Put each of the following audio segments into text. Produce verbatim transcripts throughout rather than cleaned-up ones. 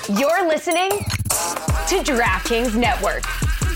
You're listening to DraftKings Network.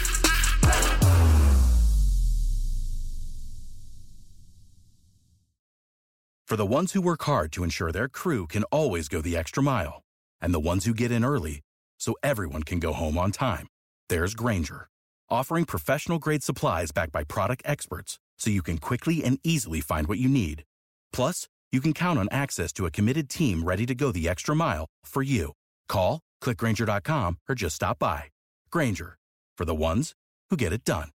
For the ones who work hard to ensure their crew can always go the extra mile, and the ones who get in early so everyone can go home on time, there's Grainger, offering professional-grade supplies backed by product experts so you can quickly and easily find what you need. Plus, you can count on access to a committed team ready to go the extra mile for you. Call, click Grainger dot com, or just stop by. Grainger, for the ones who get it done.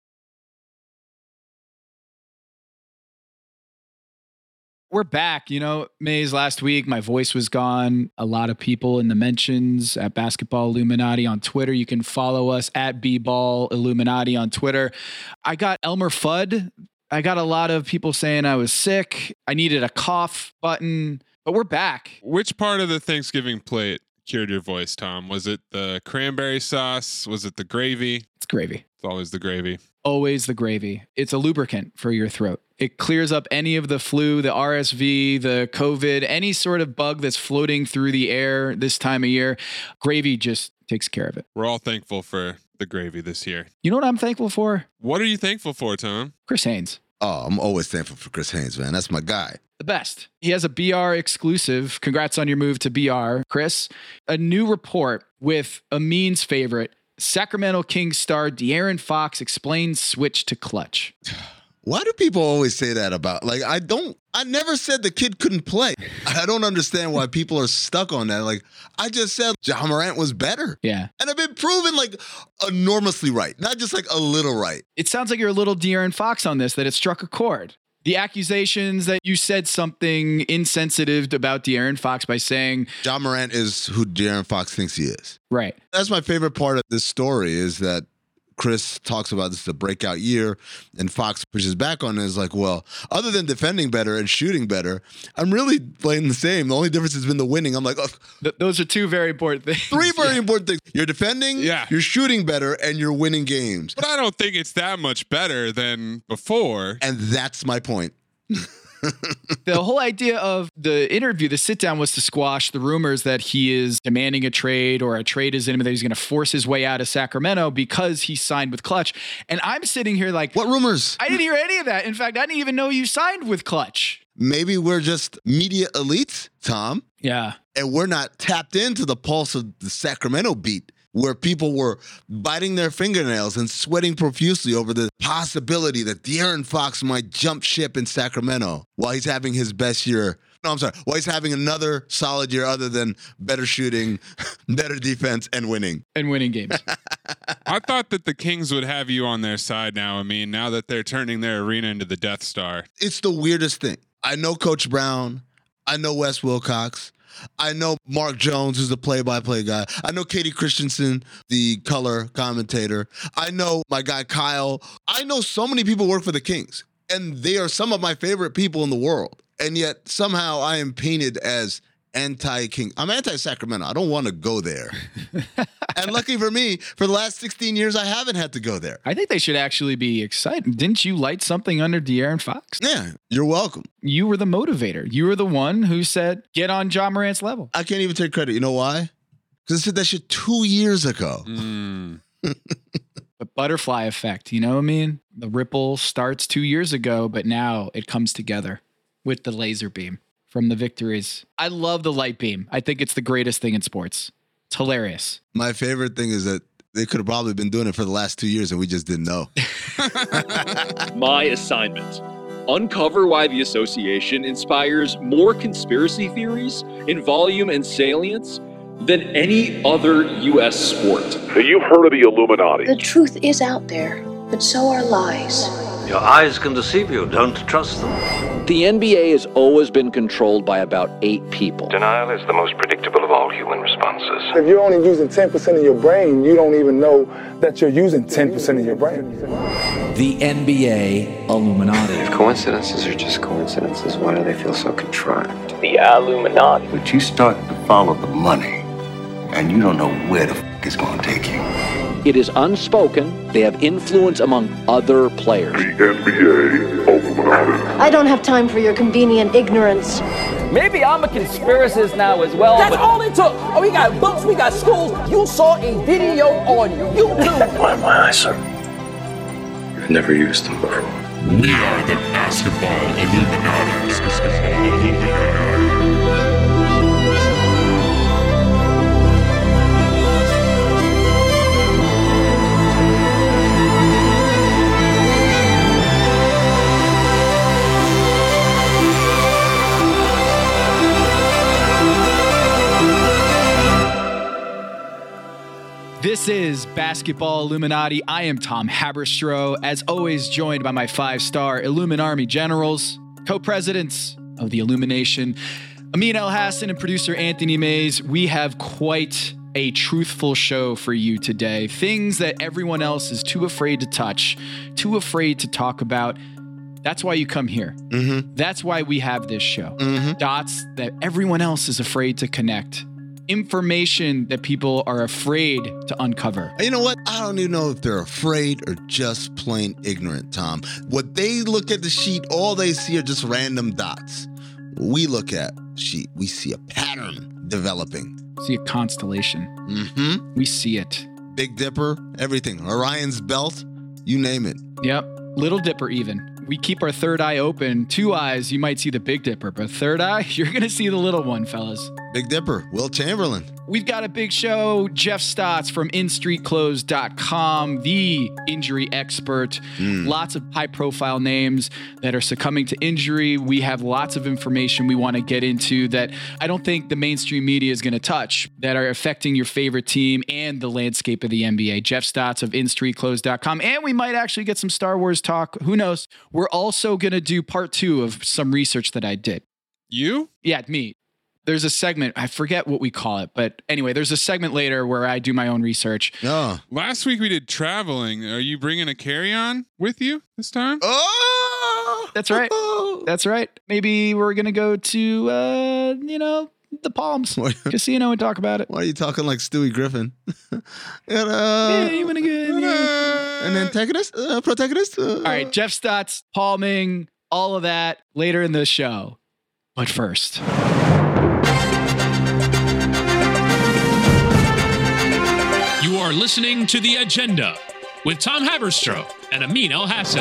We're back. You know, Maze, last week, my voice was gone. A lot of people in the mentions at Basketball Illuminati on Twitter. You can follow us at B-Ball Illuminati on Twitter. I got Elmer Fudd. I got a lot of people saying I was sick. I needed a cough button, but we're back. Which part of the Thanksgiving plate cured your voice, Tom? Was it the cranberry sauce? Was it the gravy? It's gravy. It's always the gravy. Always the gravy. It's a lubricant for your throat. It clears up any of the flu, the R S V, the COVID, any sort of bug that's floating through the air this time of year. Gravy just takes care of it. We're all thankful for the gravy this year. You know what I'm thankful for? What are you thankful for, Tom? Chris Haynes. Oh, I'm always thankful for Chris Haynes, man. That's my guy. The best. He has a B R exclusive. Congrats on your move to B R, Chris. A new report with Amin's favorite, Sacramento Kings star De'Aaron Fox explains switch to clutch. Why do people always say that about, like, I don't, I never said the kid couldn't play. I don't understand why people are stuck on that. Like, I just said Ja Morant was better. Yeah. And I've been proven, like, enormously right. Not just, like, a little right. It sounds like you're a little De'Aaron Fox on this, that it struck a chord. The accusations that you said something insensitive about De'Aaron Fox by saying Ja Morant is who De'Aaron Fox thinks he is. Right. That's my favorite part of this story is that Chris talks about this is a breakout year, and Fox pushes back on it. Is like, well, other than defending better and shooting better, I'm really playing the same. The only difference has been the winning. I'm like, oh. Th- those are two very important things. Three very yeah. important things. You're defending, yeah. you're shooting better, and you're winning games. But I don't think it's that much better than before. And that's my point. The whole idea of the interview, the sit down, was to squash the rumors that he is demanding a trade or a trade is imminent, that he's going to force his way out of Sacramento because he signed with Clutch. And I'm sitting here like, what rumors? I didn't hear any of that. In fact, I didn't even know you signed with Clutch. Maybe we're just media elites, Tom. Yeah. And we're not tapped into the pulse of the Sacramento beat, where people were biting their fingernails and sweating profusely over the possibility that De'Aaron Fox might jump ship in Sacramento while he's having his best year. No, I'm sorry. While he's having another solid year other than better shooting, better defense, and winning. And winning games. I thought that the Kings would have you on their side now. I mean, now that they're turning their arena into the Death Star. It's the weirdest thing. I know Coach Brown. I know Wes Wilcox. I know Mark Jones, who's the play-by-play guy. I know Katie Christensen, the color commentator. I know my guy Kyle. I know so many people work for the Kings, and they are some of my favorite people in the world. And yet somehow I am painted as anti-King. I'm anti-Sacramento. I don't want to go there. And lucky for me, for the last sixteen years, I haven't had to go there. I think they should actually be excited. Didn't you light something under De'Aaron Fox? Yeah, you're welcome. You were the motivator. You were the one who said, get on Ja Morant's level. I can't even take credit. You know why? Because I said that shit two years ago. Mm. The butterfly effect, you know what I mean? The ripple starts two years ago, but now it comes together with the laser beam from the victories. I love the light beam. I think it's the greatest thing in sports. It's hilarious. My favorite thing is that they could have probably been doing it for the last two years and we just didn't know. My assignment. Uncover why the association inspires more conspiracy theories in volume and salience than any other U S sport. So you've heard of the Illuminati. The truth is out there, but so are lies. Your eyes can deceive you. Don't trust them. The N B A has always been controlled by about eight people. Denial is the most predictable of all human responses. If you're only using ten percent of your brain, you don't even know that you're using ten percent of your brain. The N B A Illuminati. If coincidences are just coincidences, why do they feel so contrived? The Illuminati. But you start to follow the money, and you don't know where the f*** it's going to take you. It is unspoken. They have influence among other players. The N B A Illuminati. I don't have time for your convenient ignorance. Maybe I'm a conspiracist now as well. That's but all it took. Oh, we got books, we got schools. You saw a video on YouTube. Why my eyes, sir? You've never used them before. We are the Basketball Illuminati. Basketball Illuminati. This is Basketball Illuminati. I am Tom Haberstroh, as always joined by my five-star Illuminarmy generals, co-presidents of the Illumination, Amin Elhassan and producer Anthony Mays. We have quite a truthful show for you today. Things that everyone else is too afraid to touch, too afraid to talk about. That's why you come here. Mm-hmm. That's why we have this show. Mm-hmm. Dots that everyone else is afraid to connect. Information that people are afraid to uncover. You know what? I don't even know if they're afraid or just plain ignorant, Tom. What they look at the sheet, all they see are just random dots. We look at the sheet, we see a pattern developing. See a constellation. Mm-hmm. We see it. Big Dipper, everything. Orion's belt, you name it. Yep. Little Dipper even. We keep our third eye open. Two eyes, you might see the Big Dipper, but third eye, you're going to see the little one, fellas. Big Dipper, Will Chamberlain. We've got a big show. Jeff Stotts from in street clothes dot com, the injury expert. Mm. Lots of high-profile names that are succumbing to injury. We have lots of information we want to get into that I don't think the mainstream media is going to touch, that are affecting your favorite team and the landscape of the N B A. Jeff Stotts of in street clothes dot com. And we might actually get some Star Wars talk. Who knows? We're also going to do part two of some research that I did. You? Yeah, me. There's a segment, I forget what we call it, but anyway, there's a segment later where I do my own research. Oh. Last week we did traveling. Are you bringing a carry-on with you this time? Oh! That's right. That's right. Maybe we're going to go to, uh, you know, the Palms Casino and talk about it. Why are you talking like Stewie Griffin? and, uh, yeah, you want to get uh, and antagonist? Uh, protagonist? Uh, All right, Jeff Stotts, palming, all of that later in the show. But first... You are listening to The Agenda with Tom Haberstroh and Amin Elhassan.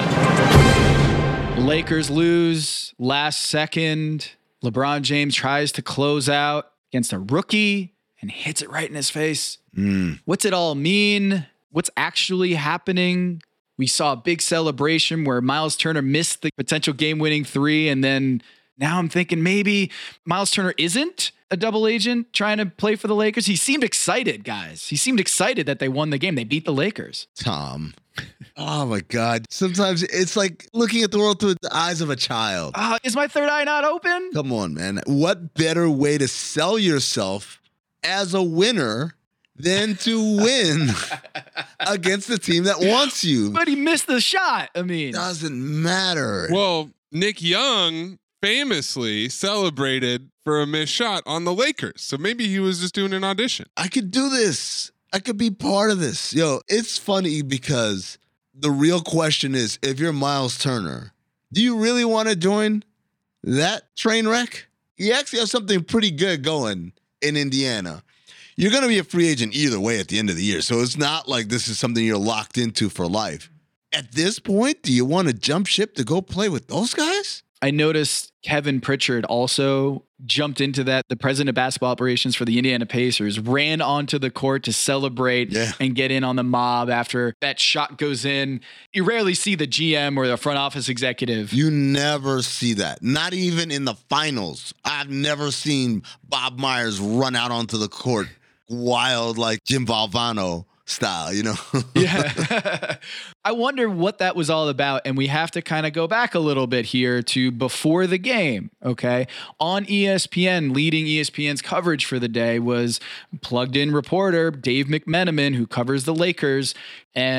Lakers lose last second. LeBron James tries to close out against a rookie and hits it right in his face. Mm. What's it all mean? What's actually happening? We saw a big celebration where Miles Turner missed the potential game-winning three, and then now I'm thinking maybe Miles Turner isn't a double agent trying to play for the Lakers. He seemed excited, guys. He seemed excited that they won the game. They beat the Lakers. Tom. Oh, my God. Sometimes it's like looking at the world through the eyes of a child. Uh, is my third eye not open? Come on, man. What better way to sell yourself as a winner than to win against the team that wants you? But he missed the shot. I mean, doesn't matter. Well, Nick Young famously celebrated for a missed shot on the Lakers. So maybe he was just doing an audition. I could do this. I could be part of this. Yo, it's funny because the real question is, if you're Miles Turner, do you really want to join that train wreck? You actually have something pretty good going in Indiana. You're going to be a free agent either way at the end of the year. So it's not like this is something you're locked into for life. At this point, do you want to jump ship to go play with those guys? I noticed Kevin Pritchard also jumped into that. The president of basketball operations for the Indiana Pacers ran onto the court to celebrate yeah. and get in on the mob after that shot goes in. You rarely see the G M or the front office executive. You never see that. Not even in the finals. I've never seen Bob Myers run out onto the court wild like Jim Valvano style, you know? Yeah. I wonder what that was all about. And we have to kind of go back a little bit here to before the game, okay? On E S P N, leading E S P N's coverage for the day was plugged in reporter Dave McMenamin, who covers the Lakers. And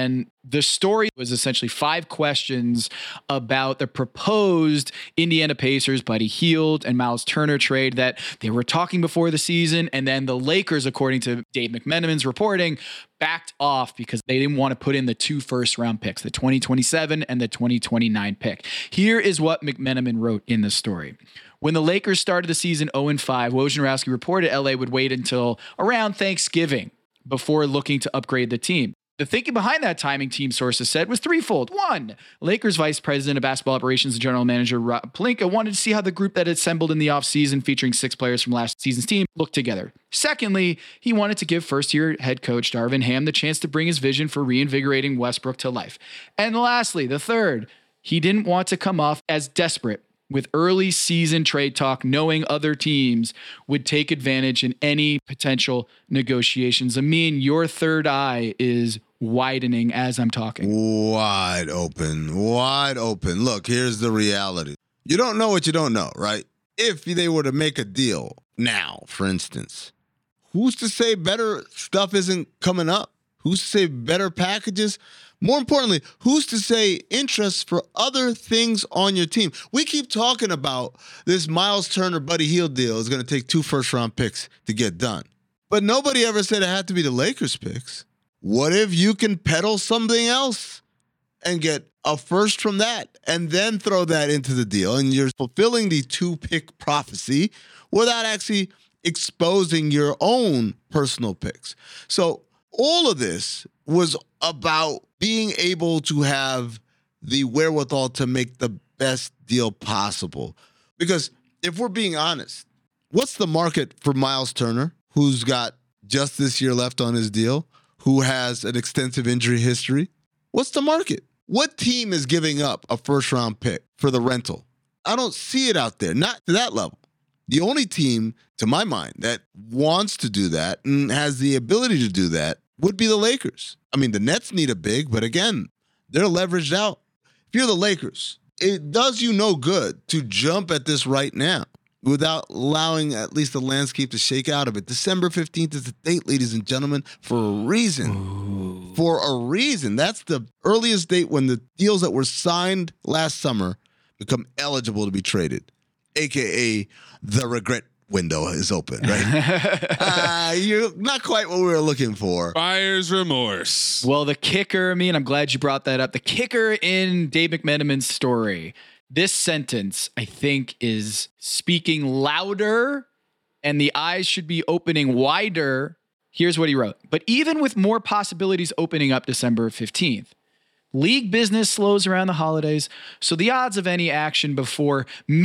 The story was essentially five questions about the proposed Indiana Pacers, Buddy Hield and Miles Turner trade that they were talking before the season. And then the Lakers, according to Dave McMenamin's reporting, backed off because they didn't want to put in the two first round picks, the twenty twenty-seven and the twenty twenty-nine pick. Here is what McMenamin wrote in the story. When the Lakers started the season oh and five, Wojnarowski reported L A would wait until around Thanksgiving before looking to upgrade the team. The thinking behind that timing, team sources said, was threefold. One, Lakers Vice President of Basketball Operations and General Manager Rob Pelinka wanted to see how the group that had assembled in the offseason, featuring six players from last season's team, looked together. Secondly, he wanted to give first-year head coach Darvin Ham the chance to bring his vision for reinvigorating Westbrook to life. And lastly, the third, he didn't want to come off as desperate with early season trade talk, knowing other teams would take advantage in any potential negotiations. Amin, your third eye is widening as I'm talking. Wide open, wide open. Look, here's the reality. You don't know what you don't know, right? If they were to make a deal now, for instance, who's to say better stuff isn't coming up? Who's to say better packages? More importantly, who's to say interest for other things on your team? We keep talking about this Miles Turner, Buddy Hield deal is going to take two first-round picks to get done. But nobody ever said it had to be the Lakers picks. What if you can peddle something else and get a first from that and then throw that into the deal? And you're fulfilling the two-pick prophecy without actually exposing your own personal picks. So all of this was about being able to have the wherewithal to make the best deal possible. Because if we're being honest, what's the market for Miles Turner, who's got just this year left on his deal, who has an extensive injury history? What's the market? What team is giving up a first-round pick for the rental? I don't see it out there, not to that level. The only team, to my mind, that wants to do that and has the ability to do that would be the Lakers. I mean, the Nets need a big, but again, they're leveraged out. If you're the Lakers, it does you no good to jump at this right now without allowing at least the landscape to shake out a bit. December fifteenth is the date, ladies and gentlemen, for a reason. Ooh. For a reason. That's the earliest date when the deals that were signed last summer become eligible to be traded, a k a the regret window is open, right? uh, you're not quite what we were looking for. Buyer's remorse. Well, the kicker, I mean, I'm glad you brought that up. The kicker in Dave McMenamin's story, this sentence, I think, is speaking louder and the eyes should be opening wider. Here's what he wrote. But even with more possibilities opening up December fifteenth, league business slows around the holidays, so the odds of any action before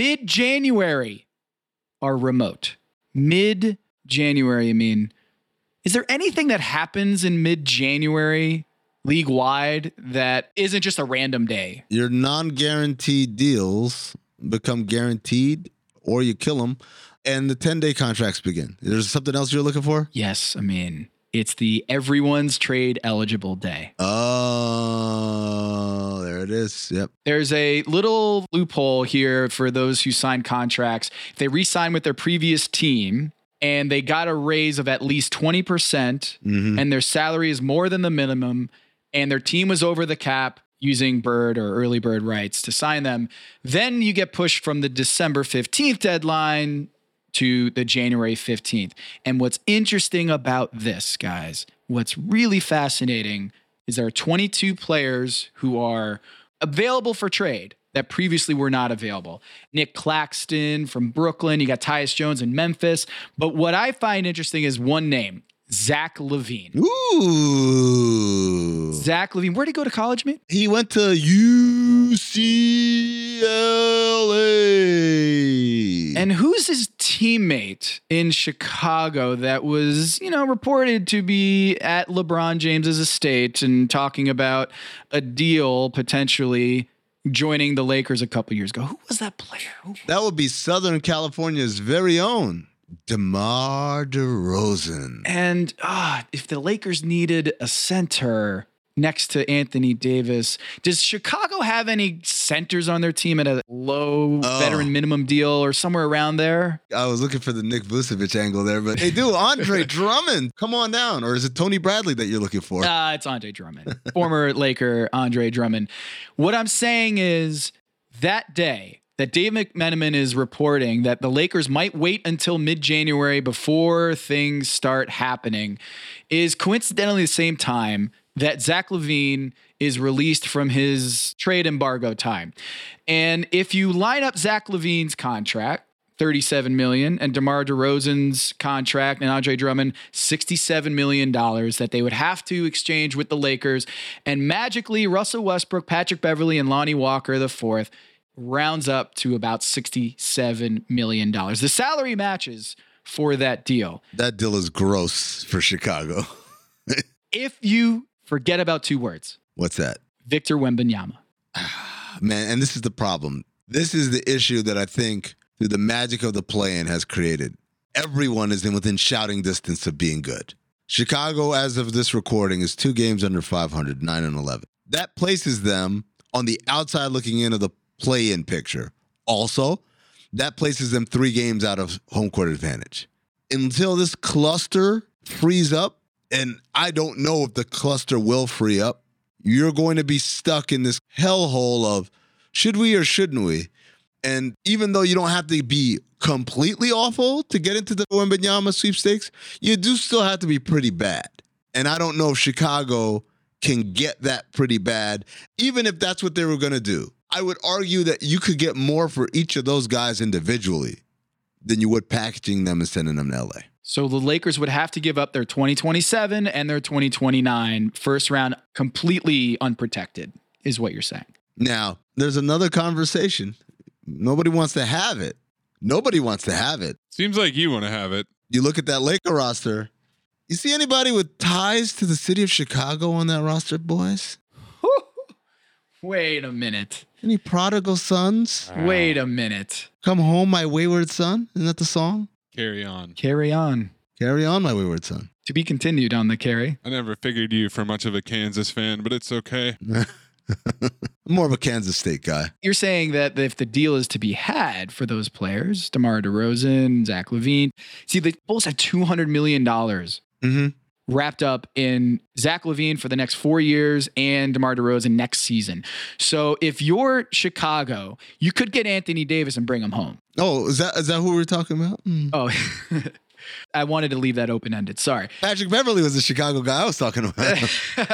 mid-January are remote. Mid-January, I mean, is there anything that happens in mid-January league-wide that isn't just a random day? Your non-guaranteed deals become guaranteed or you kill them and the ten-day contracts begin. There's something else you're looking for? Yes, I mean, it's the everyone's trade eligible day. Oh, there it is. Yep. There's a little loophole here for those who sign contracts. If they re-sign with their previous team and they got a raise of at least twenty percent mm-hmm. and their salary is more than the minimum and their team was over the cap using bird or early bird rights to sign them, then you get pushed from the December fifteenth deadline to the January fifteenth. And what's interesting about this, guys, what's really fascinating is there are twenty-two players who are available for trade that previously were not available. Nick Claxton from Brooklyn, you got Tyus Jones in Memphis. But what I find interesting is one name, Zach LaVine. Ooh. Zach LaVine. Where'd he go to college, man? He went to U C L A. And who's his teammate in Chicago that was, you know, reported to be at LeBron James's estate and talking about a deal potentially joining the Lakers a couple years ago? Who was that player? Who? That would be Southern California's very own DeMar DeRozan. And uh, if the Lakers needed a center, next to Anthony Davis. Does Chicago have any centers on their team at a low Oh. veteran minimum deal or somewhere around there? I was looking for the Nick Vucevic angle there, but they do. Andre Drummond, come on down. Or is it Tony Bradley that you're looking for? Uh, it's Andre Drummond, former Laker Andre Drummond. What I'm saying is that day that Dave McMenamin is reporting that the Lakers might wait until mid-January before things start happening is coincidentally the same time that Zach LaVine is released from his trade embargo time. And if you line up Zach LaVine's contract, thirty-seven million dollars, and DeMar DeRozan's contract and Andre Drummond, sixty-seven million dollars that they would have to exchange with the Lakers, and magically Russell Westbrook, Patrick Beverley, and Lonnie Walker the fourth rounds up to about sixty-seven million dollars. The salary matches for that deal. That deal is gross for Chicago. If you forget about two words. What's that? Victor Wembanyama. Man, and this is the problem. This is the issue that I think through the magic of the play-in has created. Everyone is in within shouting distance of being good. Chicago, as of this recording, is two games under five hundred, nine and eleven. That places them on the outside looking in of the play-in picture. Also, that places them three games out of home court advantage. Until this cluster frees up, and I don't know if the cluster will free up, you're going to be stuck in this hellhole of should we or shouldn't we? And even though you don't have to be completely awful to get into the Wembanyama sweepstakes, you do still have to be pretty bad. And I don't know if Chicago can get that pretty bad, even if that's what they were going to do. I would argue that you could get more for each of those guys individually than you would packaging them and sending them to L A. So the Lakers would have to give up their twenty twenty-seven and their twenty twenty-nine first round completely unprotected, is what you're saying. Now, there's another conversation. Nobody wants to have it. Nobody wants to have it. Seems like you want to have it. You look at that Laker roster. You see anybody with ties to the city of Chicago on that roster, boys? Wait a minute. Any prodigal sons? Wait a minute. Come home, my wayward son. Isn't that the song? Carry on. Carry on. Carry on, my wayward son. To be continued on the carry. I never figured you for much of a Kansas fan, but it's okay. I'm more of a Kansas State guy. You're saying that if the deal is to be had for those players, DeMar DeRozan, Zach LaVine, see, the Bulls had two hundred million dollars mm-hmm. wrapped up in Zach LaVine for the next four years and DeMar DeRozan next season. So if you're Chicago, you could get Anthony Davis and bring him home. Oh, is that is that who we're talking about? Mm. Oh, I wanted to leave that open-ended. Sorry. Patrick Beverley was the Chicago guy I was talking about.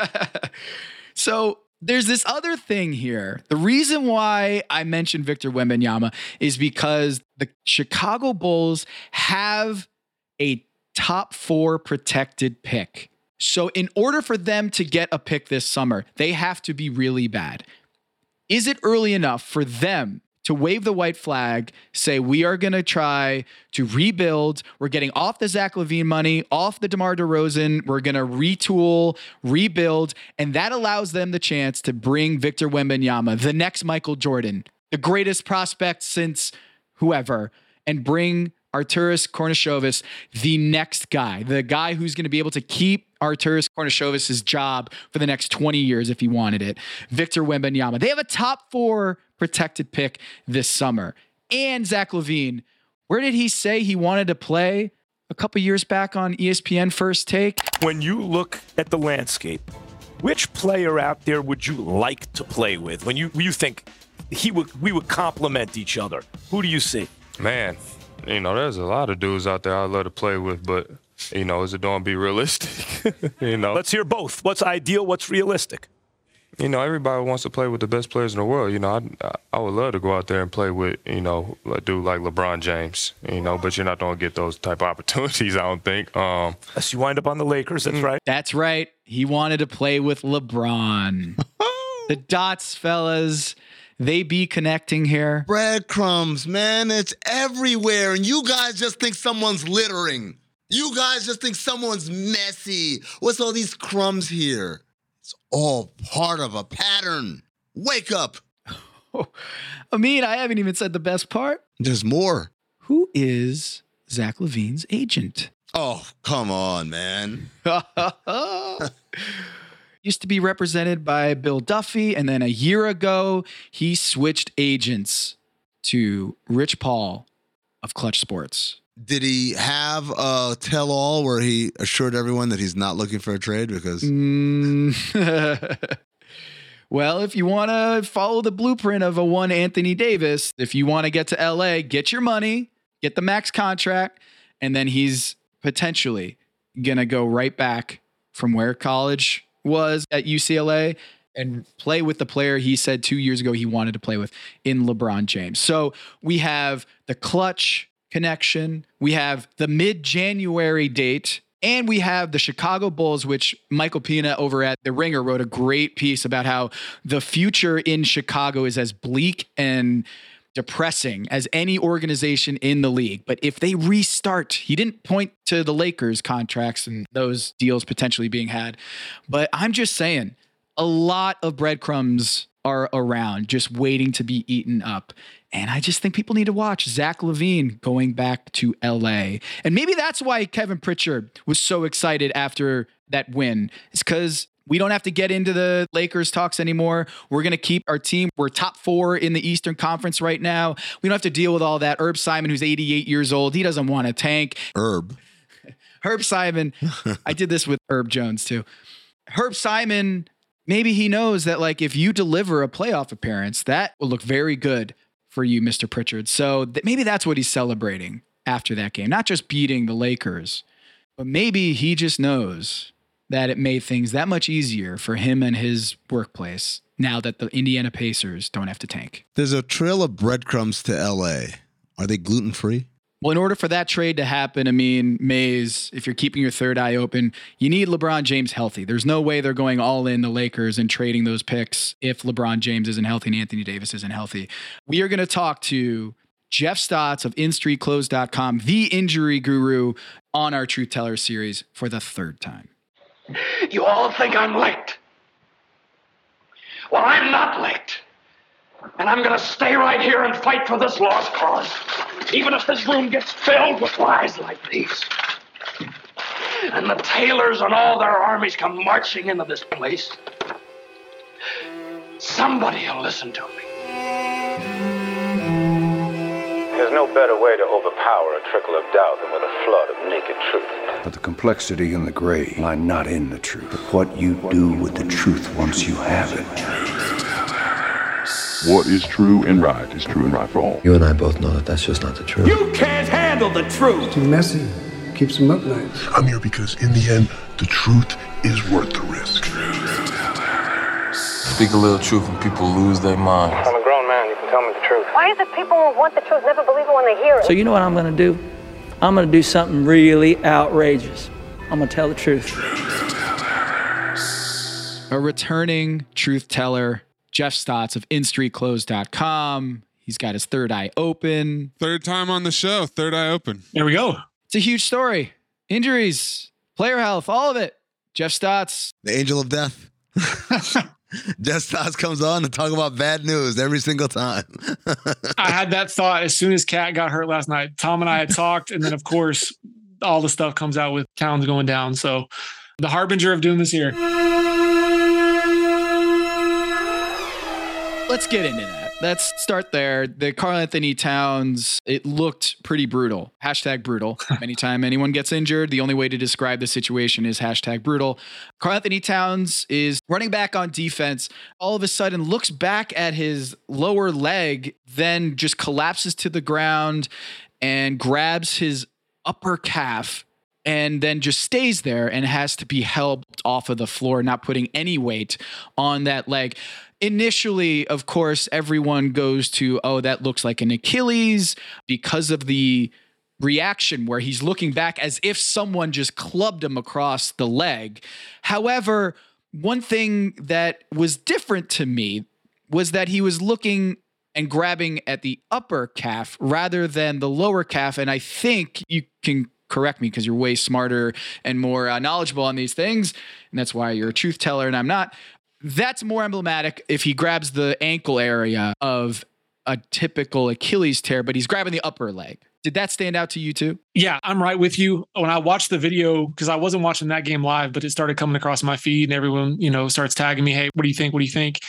So there's this other thing here. The reason why I mentioned Victor Wembanyama is because the Chicago Bulls have a top four protected pick. So in order for them to get a pick this summer, they have to be really bad. Is it early enough for them to wave the white flag, say, we are going to try to rebuild. We're getting off the Zach LaVine money, off the DeMar DeRozan. We're going to retool, rebuild. And that allows them the chance to bring Victor Wembanyama, the next Michael Jordan, the greatest prospect since whoever, and bring Arturas Karnisovas, the next guy, the guy who's going to be able to keep Arturas Karnisovas' job for the next twenty years if he wanted it. Victor Wembanyama. They have a top four protected pick this summer. And Zach LaVine, where did he say he wanted to play a couple years back on E S P N First Take? When you look at the landscape, which player out there would you like to play with? When you you think he would we would complement each other, who do you see? Man, you know, there's a lot of dudes out there I'd love to play with, but, you know, is it going to be realistic? you know, Let's hear both. What's ideal? What's realistic? You know, everybody wants to play with the best players in the world. You know, I I would love to go out there and play with, you know, a dude like LeBron James, you know, but you're not going to get those type of opportunities, I don't think. Um, Unless you wind up on the Lakers, that's right. That's right. He wanted to play with LeBron. The dots, fellas. They be connecting here. Breadcrumbs, man. It's everywhere. And you guys just think someone's littering. You guys just think someone's messy. What's all these crumbs here? It's all part of a pattern. Wake up. I mean, I haven't even said the best part. There's more. Who is Zach LaVine's agent? Oh, come on, man. used to be represented by Bill Duffy. And then a year ago, he switched agents to Rich Paul of Clutch Sports. Did he have a tell-all where he assured everyone that he's not looking for a trade? Because mm. Well, if you want to follow the blueprint of a one Anthony Davis, if you want to get to L A, get your money, get the max contract, and then he's potentially going to go right back from where college was at U C L A and play with the player he said two years ago he wanted to play with in LeBron James. So we have the Clutch connection. We have the mid-January date. And we have the Chicago Bulls, which Michael Pina over at The Ringer wrote a great piece about how the future in Chicago is as bleak and depressing as any organization in the league. But if they restart, he didn't point to the Lakers contracts and those deals potentially being had. But I'm just saying, a lot of breadcrumbs are around just waiting to be eaten up. And I just think people need to watch Zach LaVine going back to L A. And maybe that's why Kevin Pritchard was so excited after that win. It's because we don't have to get into the Lakers talks anymore. We're going to keep our team. We're top four in the Eastern Conference right now. We don't have to deal with all that. Herb Simon, who's eighty-eight years old, he doesn't want to tank. Herb. Herb Simon. I did this with Herb Jones too. Herb Simon, maybe he knows that like if you deliver a playoff appearance, that will look very good for you, Mister Pritchard. So th- maybe that's what he's celebrating after that game. Not just beating the Lakers, but maybe he just knows that it made things that much easier for him and his workplace now that the Indiana Pacers don't have to tank. There's a trail of breadcrumbs to L A. Are they gluten-free? Well, in order for that trade to happen, I mean, Mays, if you're keeping your third eye open, you need LeBron James healthy. There's no way they're going all in the Lakers and trading those picks if LeBron James isn't healthy and Anthony Davis isn't healthy. We are going to talk to Jeff Stotts of in street clothes dot com, the injury guru, on our Truth Teller series for the third time. You all think I'm late. Well, I'm not late. And I'm going to stay right here and fight for this lost cause, even if this room gets filled with lies like these. And the Taylors and all their armies come marching into this place. Somebody will listen to me. There's no better way to overpower a trickle of doubt than with a flood of naked truth. But the complexity and the gray lie not in the truth, but what you do with the truth once you have it. What is true and right is true and right for all. You and I both know that that's just not the truth. You can't handle the truth. It's too messy. Keeps them up nights. I'm here because in the end, the truth is worth the risk. Speak a little truth and people lose their minds. I'm a grown man. You can tell me the truth. Why is it people who want the truth never believe it when they hear it? So you know what I'm going to do? I'm going to do something really outrageous. I'm going to tell the truth. A returning truth teller, Jeff Stotts of in street clothes dot com. He's got his third eye open. Third time on the show, third eye open. There we go. It's a huge story. Injuries, player health, all of it. Jeff Stotts. The angel of death. Jeff Stotts comes on to talk about bad news every single time. I had that thought as soon as Kat got hurt last night. Tom and I had talked, and then, of course, all the stuff comes out with Towns going down. So the harbinger of doom is here. Let's get into that. Let's start there. The Karl-Anthony Towns, it looked pretty brutal. Hashtag brutal. Anytime anyone gets injured, the only way to describe the situation is hashtag brutal. Karl-Anthony Towns is running back on defense. All of a sudden looks back at his lower leg, then just collapses to the ground and grabs his upper calf and then just stays there and has to be helped off of the floor, not putting any weight on that leg. Initially, of course, everyone goes to, oh, that looks like an Achilles because of the reaction where he's looking back as if someone just clubbed him across the leg. However, one thing that was different to me was that he was looking and grabbing at the upper calf rather than the lower calf. And I think you can correct me because you're way smarter and more uh, knowledgeable on these things. And that's why you're a truth teller and I'm not. That's more emblematic if he grabs the ankle area of a typical Achilles tear, but he's grabbing the upper leg. Did that stand out to you too? Yeah, I'm right with you. When I watched the video, because I wasn't watching that game live, but it started coming across my feed and everyone, you know, starts tagging me, hey, what do you think? What do you think?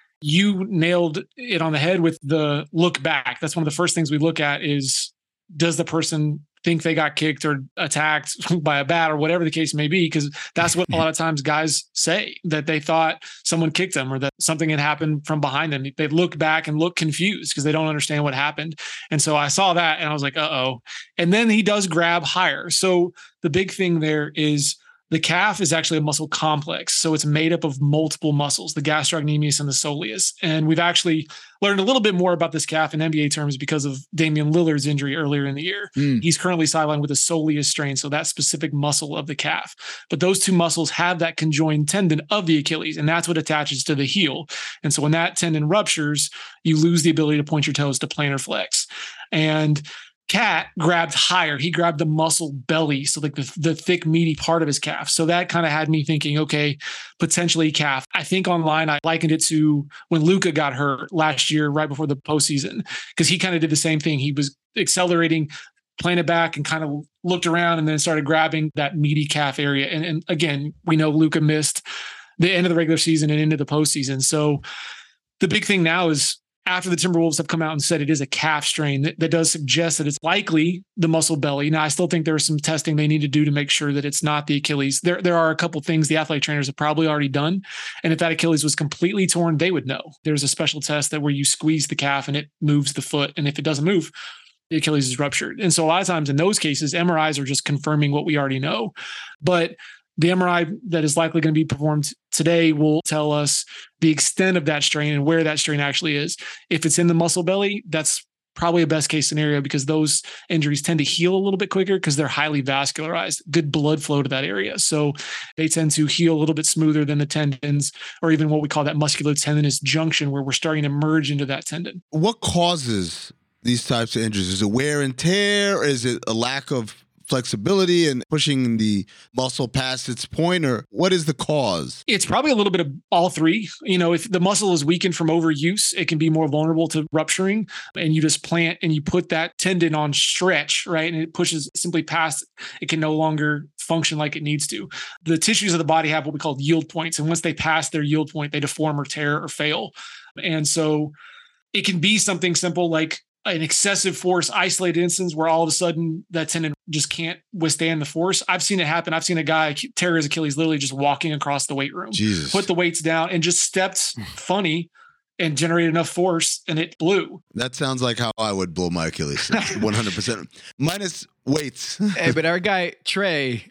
You nailed it on the head with the look back. That's one of the first things we look at is, does the person think they got kicked or attacked by a bat or whatever the case may be? Because that's what a lot of times guys say, that they thought someone kicked them or that something had happened from behind them. They look back and look confused because they don't understand what happened. And so I saw that and I was like, uh-oh. And then he does grab higher. So the big thing there is the calf is actually a muscle complex. So it's made up of multiple muscles, the gastrocnemius and the soleus. And we've actually learned a little bit more about this calf in N B A terms because of Damian Lillard's injury earlier in the year. Mm. He's currently sidelined with a soleus strain, so that specific muscle of the calf. But those two muscles have that conjoined tendon of the Achilles, and that's what attaches to the heel. And so when that tendon ruptures, you lose the ability to point your toes to plantar flex. And Cat grabbed higher. He grabbed the muscle belly, so like the, the thick, meaty part of his calf. So that kind of had me thinking, okay, potentially calf. I think online I likened it to when Luka got hurt last year, right before the postseason, because he kind of did the same thing. He was accelerating, playing it back, and kind of looked around and then started grabbing that meaty calf area. And, and again, we know Luka missed the end of the regular season and into the postseason. So the big thing now is, after the Timberwolves have come out and said it is a calf strain, that, that does suggest that it's likely the muscle belly. Now, I still think there's some testing they need to do to make sure that it's not the Achilles. There, there are a couple things the athletic trainers have probably already done. And if that Achilles was completely torn, they would know. There's a special test that where you squeeze the calf and it moves the foot. And if it doesn't move, the Achilles is ruptured. And so a lot of times in those cases, M R Is are just confirming what we already know. But the M R I that is likely going to be performed today will tell us the extent of that strain and where that strain actually is. If it's in the muscle belly, that's probably a best case scenario because those injuries tend to heal a little bit quicker because they're highly vascularized, good blood flow to that area. So they tend to heal a little bit smoother than the tendons, or even what we call that musculotendinous junction where we're starting to merge into that tendon. What causes these types of injuries? Is it wear and tear? Or is it a lack of flexibility and pushing the muscle past its point, or what is the cause? It's probably a little bit of all three. You know, if the muscle is weakened from overuse, it can be more vulnerable to rupturing, and you just plant and you put that tendon on stretch, right? And it pushes simply past, it can no longer function like it needs to. The tissues of the body have what we call yield points. And once they pass their yield point, they deform or tear or fail. And so it can be something simple like an excessive force isolated instance where all of a sudden that tendon just can't withstand the force. I've seen it happen. I've seen a guy tear his Achilles literally just walking across the weight room, Jesus. Put the weights down and just stepped funny and generated enough force and it blew. That sounds like how I would blow my Achilles. one hundred percent. Minus weights. Hey, but our guy, Trey,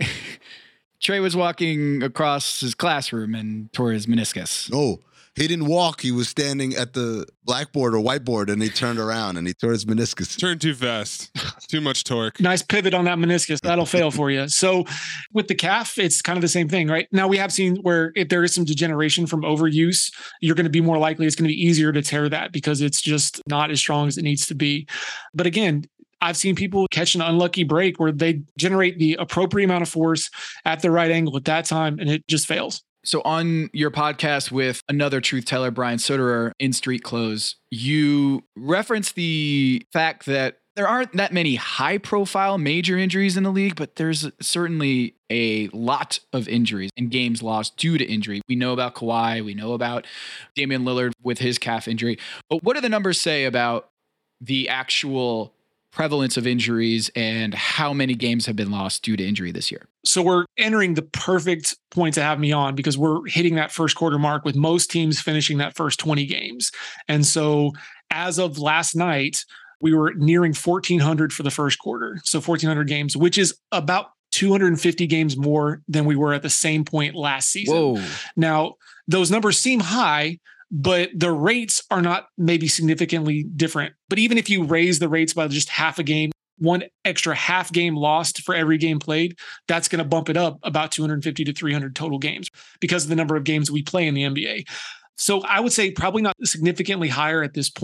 Trey was walking across his classroom and tore his meniscus. Oh. He didn't walk. He was standing at the blackboard or whiteboard, and he turned around and he tore his meniscus. Turned too fast. Too much torque. Nice pivot on that meniscus. That'll fail for you. So with the calf, it's kind of the same thing, right? Now we have seen where if there is some degeneration from overuse, you're going to be more likely, it's going to be easier to tear that because it's just not as strong as it needs to be. But again, I've seen people catch an unlucky break where they generate the appropriate amount of force at the right angle at that time, and it just fails. So on your podcast with another truth teller, Brian Soderer, in Street Clothes, you reference the fact that there aren't that many high profile major injuries in the league, but there's certainly a lot of injuries and games lost due to injury. We know about Kawhi. We know about Damian Lillard with his calf injury. But what do the numbers say about the actual prevalence of injuries and how many games have been lost due to injury this year? So we're entering the perfect point to have me on because we're hitting that first quarter mark with most teams finishing that first twenty games. And so as of last night, we were nearing fourteen hundred for the first quarter. So fourteen hundred games, which is about two hundred fifty games more than we were at the same point last season. Whoa. Now, those numbers seem high, but the rates are not maybe significantly different. But even if you raise the rates by just half a game, one extra half game lost for every game played, that's going to bump it up about two hundred fifty to three hundred total games because of the number of games we play in the N B A. So I would say probably not significantly higher at this point.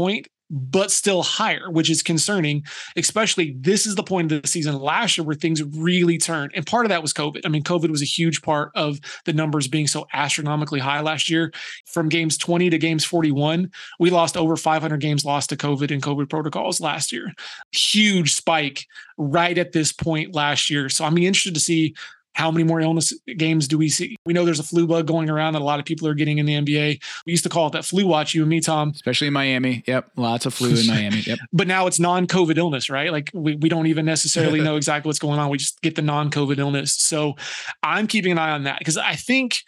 but still higher, which is concerning, especially this is the point of the season last year where things really turned. And part of that was COVID. I mean, COVID was a huge part of the numbers being so astronomically high last year. From games twenty to games forty-one, we lost over five hundred games lost to COVID and COVID protocols last year. Huge spike right at this point last year. So I'm interested to see how many more illness games do we see? We know there's a flu bug going around that a lot of people are getting in the N B A. We used to call it that flu watch, you and me, Tom. Especially in Miami. Yep. Lots of flu in Miami. Yep. But now it's non-COVID illness, right? Like we, we don't even necessarily know exactly what's going on. We just get the non-COVID illness. So I'm keeping an eye on that because I think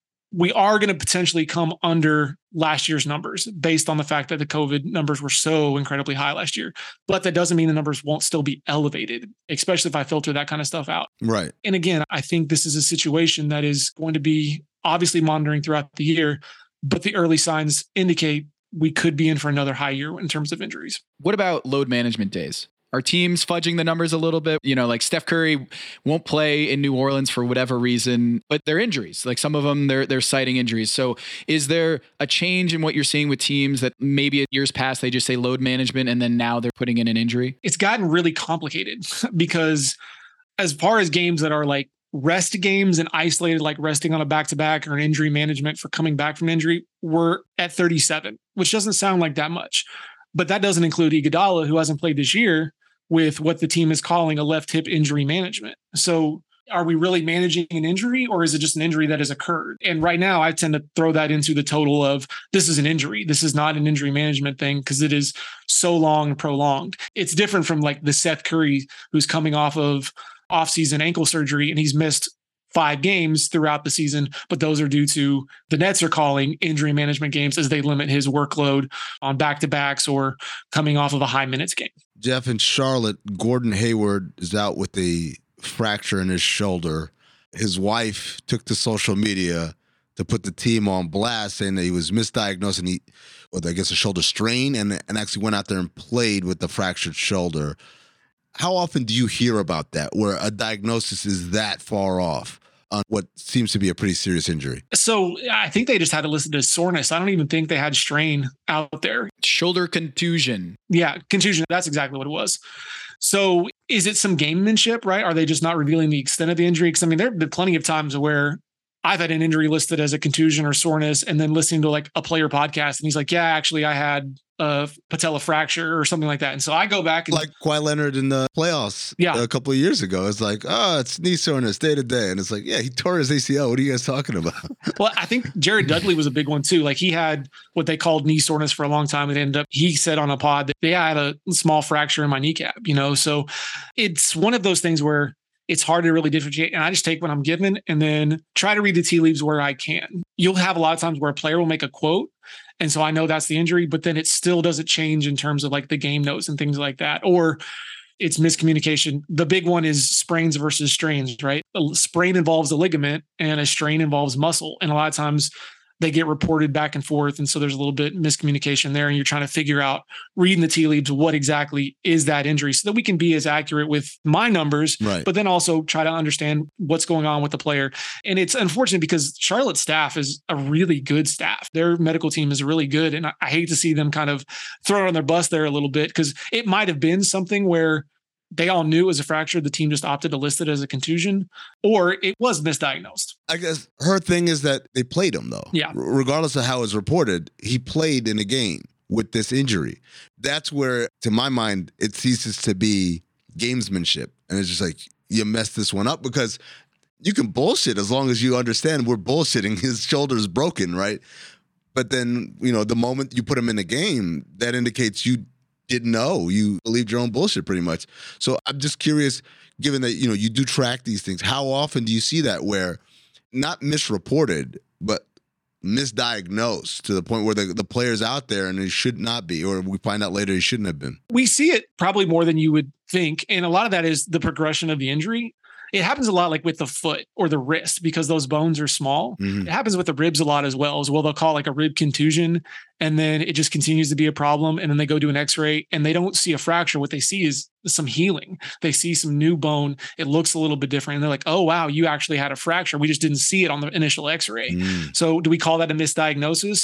we are going to potentially come under last year's numbers based on the fact that the COVID numbers were so incredibly high last year. But that doesn't mean the numbers won't still be elevated, especially if I filter that kind of stuff out. Right. And again, I think this is a situation that is going to be obviously monitoring throughout the year, but the early signs indicate we could be in for another high year in terms of injuries. What about load management days? Are teams fudging the numbers a little bit? You know, like Steph Curry won't play in New Orleans for whatever reason, but they're injuries. Like some of them, they're they're citing injuries. So is there a change in what you're seeing with teams that maybe years past they just say load management and then now they're putting in an injury? It's gotten really complicated because as far as games that are like rest games and isolated, like resting on a back-to-back or an injury management for coming back from injury, we're at thirty-seven, which doesn't sound like that much. But that doesn't include Iguodala, who hasn't played this year, with what the team is calling a left hip injury management. So are we really managing an injury or is it just an injury that has occurred? And right now I tend to throw that into the total of this is an injury. This is not an injury management thing because it is so long and prolonged. It's different from like the Seth Curry who's coming off of off-season ankle surgery and he's missed five games throughout the season, but those are due to the Nets are calling injury management games as they limit his workload on back-to-backs or coming off of a high minutes game. Jeff, in Charlotte, Gordon Hayward is out with a fracture in his shoulder. His wife took to social media to put the team on blast, saying that he was misdiagnosed and he, well, I guess a shoulder strain, and, and actually went out there and played with the fractured shoulder. How often do you hear about that, where a diagnosis is that far off on what seems to be a pretty serious injury? So I think they just had it listed as soreness. I don't even think they had strain out there. Shoulder contusion. Yeah, contusion. That's exactly what it was. So is it some gamemanship, right? Are they just not revealing the extent of the injury? Because I mean, there have been plenty of times where I've had an injury listed as a contusion or soreness and then listening to like a player podcast and he's like, yeah, actually I had a patella fracture or something like that. And so I go back and like Kawhi Leonard in the playoffs yeah. a couple of years ago. It's like, oh, it's knee soreness day to day. And it's like, yeah, he tore his A C L. What are you guys talking about? Well, I think Jared Dudley was a big one too. Like he had what they called knee soreness for a long time. It ended up, he said on a pod that yeah, I had a small fracture in my kneecap, you know? So it's one of those things where it's hard to really differentiate. And I just take what I'm given and then try to read the tea leaves where I can. You'll have a lot of times where a player will make a quote. And so I know that's the injury, but then it still doesn't change in terms of like the game notes and things like that. Or it's miscommunication. The big one is sprains versus strains, right? A sprain involves a ligament and a strain involves muscle. And a lot of times they get reported back and forth. And so there's a little bit miscommunication there. And you're trying to figure out, reading the tea leaves, what exactly is that injury so that we can be as accurate with my numbers, right. but then also try to understand what's going on with the player. And it's unfortunate because Charlotte's staff is a really good staff. Their medical team is really good. And I, I hate to see them kind of throw it on their bus there a little bit because it might have been something where they all knew it was a fracture. The team just opted to list it as a contusion, or it was misdiagnosed. I guess her thing is that they played him, though. Yeah. R- regardless of how it's reported, he played in a game with this injury. That's where, to my mind, it ceases to be gamesmanship. And it's just like, you messed this one up because you can bullshit as long as you understand we're bullshitting. His shoulder's broken, right? But then, you know, the moment you put him in a game, that indicates you didn't know. You believed your own bullshit pretty much. So I'm just curious, given that, you know, you do track these things, how often do you see that where not misreported, but misdiagnosed to the point where the, the player's out there and he should not be, or we find out later he shouldn't have been? We see it probably more than you would think. And a lot of that is the progression of the injury. It happens a lot like with the foot or the wrist because those bones are small. Mm-hmm. It happens with the ribs a lot as well. As well, they'll call like a rib contusion, and then it just continues to be a problem. And then they go do an X-ray and they don't see a fracture. What they see is some healing. They see some new bone. It looks a little bit different. And they're like, oh, wow, you actually had a fracture. We just didn't see it on the initial X-ray. Mm. So do we call that a misdiagnosis?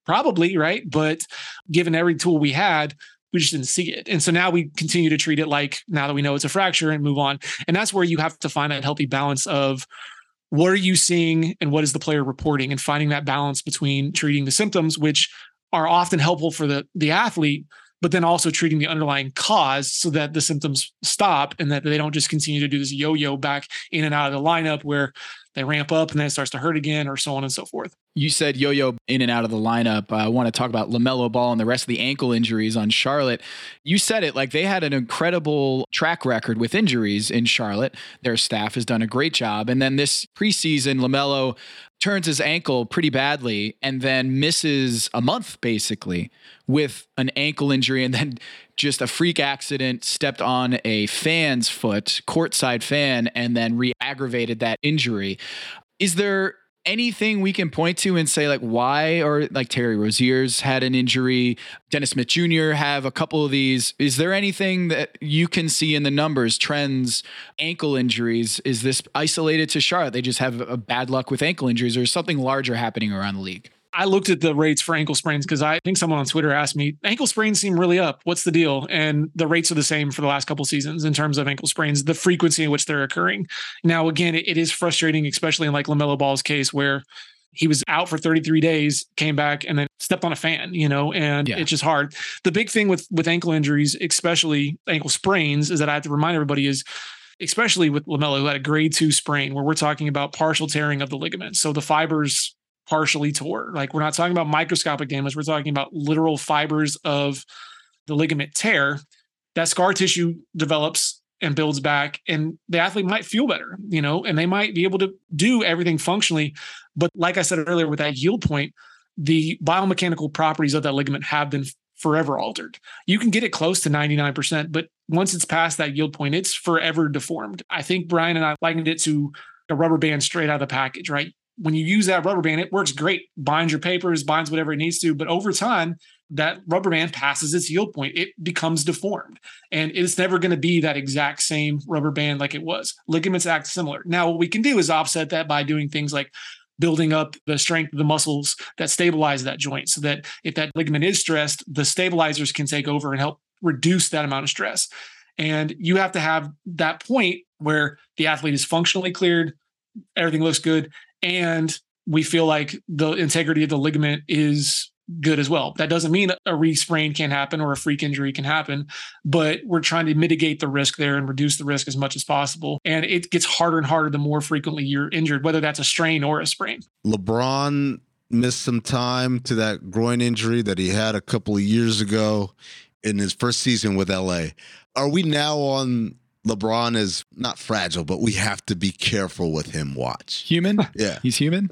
Probably, right? But given every tool we had, we just didn't see it. And so now we continue to treat it like, now that we know it's a fracture, and move on. And that's where you have to find that healthy balance of what are you seeing and what is the player reporting, and finding that balance between treating the symptoms, which are often helpful for the, the athlete, but then also treating the underlying cause so that the symptoms stop and that they don't just continue to do this yo-yo back in and out of the lineup where they ramp up and then it starts to hurt again, or so on and so forth. You said yo-yo in and out of the lineup. I want to talk about LaMelo Ball and the rest of the ankle injuries on Charlotte. You said it, like they had an incredible track record with injuries in Charlotte. Their staff has done a great job. And then this preseason, LaMelo turns his ankle pretty badly and then misses a month basically with an ankle injury, and then just a freak accident, stepped on a fan's foot, courtside fan, and then re-aggravated that injury. Is there anything we can point to and say like why, or like Terry Rozier's had an injury, Dennis Smith Junior have a couple of these? Is there anything that you can see in the numbers, trends, ankle injuries? Is this isolated to Charlotte? They just have a bad luck with ankle injuries, or is something larger happening around the league? I looked at the rates for ankle sprains because I think someone on Twitter asked me, ankle sprains seem really up. What's the deal? And the rates are the same for the last couple of seasons in terms of ankle sprains, the frequency in which they're occurring. Now, again, it, it is frustrating, especially in like LaMelo Ball's case, where he was out for thirty-three days, came back, and then stepped on a fan, you know, and yeah. It's just hard. The big thing with, with ankle injuries, especially ankle sprains, is that I have to remind everybody is, especially with LaMelo, who had a grade two sprain, where we're talking about partial tearing of the ligaments. So the fibers partially tore. Like, we're not talking about microscopic damage. We're talking about literal fibers of the ligament tear. That scar tissue develops and builds back, and the athlete might feel better, you know, and they might be able to do everything functionally. But like I said earlier, with that yield point, the biomechanical properties of that ligament have been forever altered. You can get it close to ninety-nine percent, but once it's past that yield point, it's forever deformed. I think Brian and I likened it to a rubber band straight out of the package, right? When you use that rubber band, it works great, binds your papers, binds whatever it needs to. But over time, that rubber band passes its yield point. It becomes deformed, and it's never going to be that exact same rubber band like it was. Ligaments act similar. Now, what we can do is offset that by doing things like building up the strength of the muscles that stabilize that joint, so that if that ligament is stressed, the stabilizers can take over and help reduce that amount of stress. And you have to have that point where the athlete is functionally cleared, everything looks good, and we feel like the integrity of the ligament is good as well. That doesn't mean a re-sprain can happen or a freak injury can happen, but we're trying to mitigate the risk there and reduce the risk as much as possible. And it gets harder and harder the more frequently you're injured, whether that's a strain or a sprain. LeBron missed some time to that groin injury that he had a couple of years ago in his first season with L A. Are we now on LeBron is not fragile, but we have to be careful with him? Watch. Human? Yeah. He's human?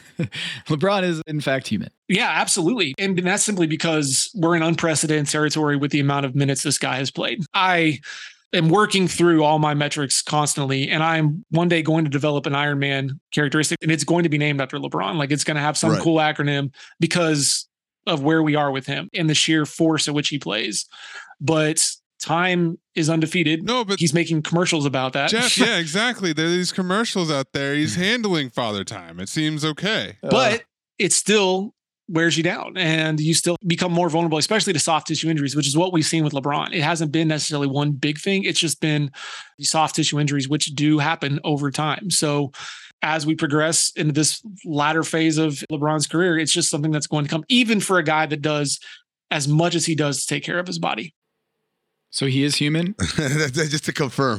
LeBron is, in fact, human. Yeah, absolutely. And that's simply because we're in unprecedented territory with the amount of minutes this guy has played. I am working through all my metrics constantly, and I'm one day going to develop an Ironman characteristic, and it's going to be named after LeBron. Like, it's going to have some right. cool acronym because of where we are with him and the sheer force at which he plays. But time is undefeated. No, but he's making commercials about that. Jeff, yeah, exactly. There are these commercials out there. He's handling father time. It seems okay. But uh, it still wears you down, and you still become more vulnerable, especially to soft tissue injuries, which is what we've seen with LeBron. It hasn't been necessarily one big thing. It's just been the soft tissue injuries, which do happen over time. So as we progress into this latter phase of LeBron's career, it's just something that's going to come, even for a guy that does as much as he does to take care of his body. So he is human? Just to confirm.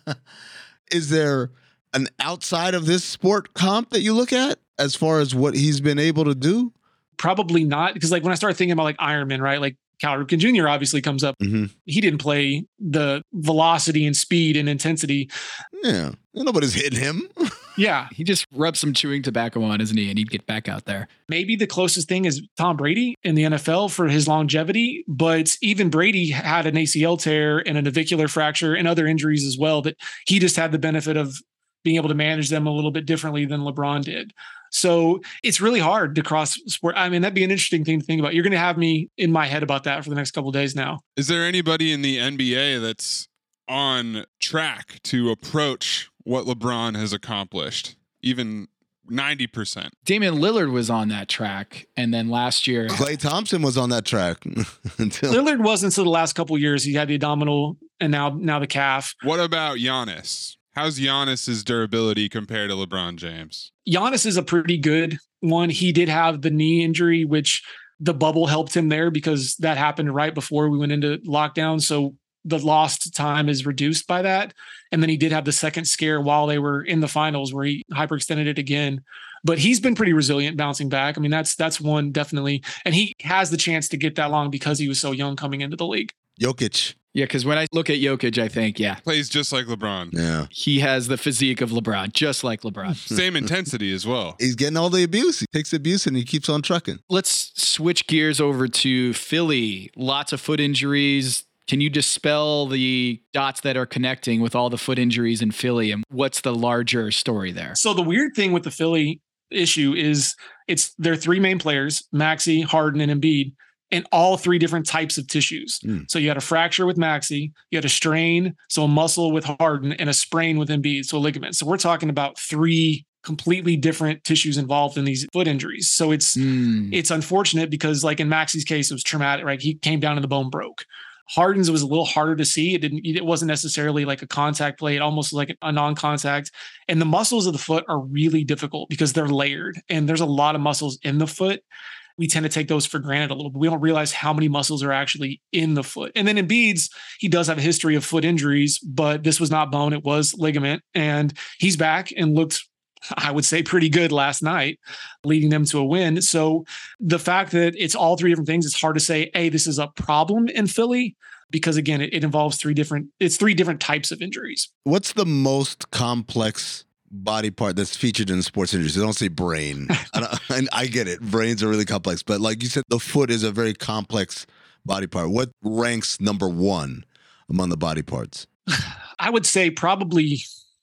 Is there an outside of this sport comp that you look at as far as what he's been able to do? Probably not. Because like when I start thinking about like Ironman, right? Like Cal Ripken Junior obviously comes up. Mm-hmm. He didn't play the velocity and speed and intensity. Yeah. Nobody's hitting him. Yeah. He just rubbed some chewing tobacco on his knee and he'd get back out there. Maybe the closest thing is Tom Brady in the N F L for his longevity, but even Brady had an A C L tear and a navicular fracture and other injuries as well, that he just had the benefit of being able to manage them a little bit differently than LeBron did. So it's really hard to cross sport. I mean, that'd be an interesting thing to think about. You're going to have me in my head about that for the next couple of days now. Is there anybody in the N B A that's on track to approach what LeBron has accomplished, even ninety percent. Damian Lillard was on that track. And then last year, Klay Thompson was on that track. Until Lillard wasn't until the last couple of years. He had the abdominal and now now the calf. What about Giannis? How's Giannis's durability compared to LeBron James? Giannis is a pretty good one. He did have the knee injury, which the bubble helped him there because that happened right before we went into lockdown. So the lost time is reduced by that. And then he did have the second scare while they were in the finals where he hyperextended it again. But he's been pretty resilient bouncing back. I mean, that's that's one definitely. And he has the chance to get that long because he was so young coming into the league. Jokic. Yeah, because when I look at Jokic, I think, yeah. Plays just like LeBron. Yeah. He has the physique of LeBron, just like LeBron. Same intensity as well. He's getting all the abuse. He takes abuse and he keeps on trucking. Let's switch gears over to Philly. Lots of foot injuries. Can you dispel the dots that are connecting with all the foot injuries in Philly? And what's the larger story there? So the weird thing with the Philly issue is it's their three main players, Maxey, Harden, and Embiid, and all three different types of tissues. Mm. So you had a fracture with Maxey, you had a strain, so a muscle with Harden, and a sprain with Embiid, so a ligament. So we're talking about three completely different tissues involved in these foot injuries. So it's mm. it's unfortunate because, like in Maxey's case, it was traumatic, right? He came down and the bone broke. Harden's was a little harder to see. It didn't, it wasn't necessarily like a contact play. It almost like a non-contact. And the muscles of the foot are really difficult because they're layered and there's a lot of muscles in the foot. We tend to take those for granted a little bit. We don't realize how many muscles are actually in the foot. And then Embiid's, he does have a history of foot injuries, but this was not bone. It was ligament. And he's back and looked, I would say, pretty good last night, leading them to a win. So the fact that it's all three different things, it's hard to say, hey, this is a problem in Philly, because again, it, it involves three different, it's three different types of injuries. What's the most complex body part that's featured in sports injuries? They don't say brain. I, don't, and I get it. Brains are really complex. But like you said, the foot is a very complex body part. What ranks number one among the body parts? I would say probably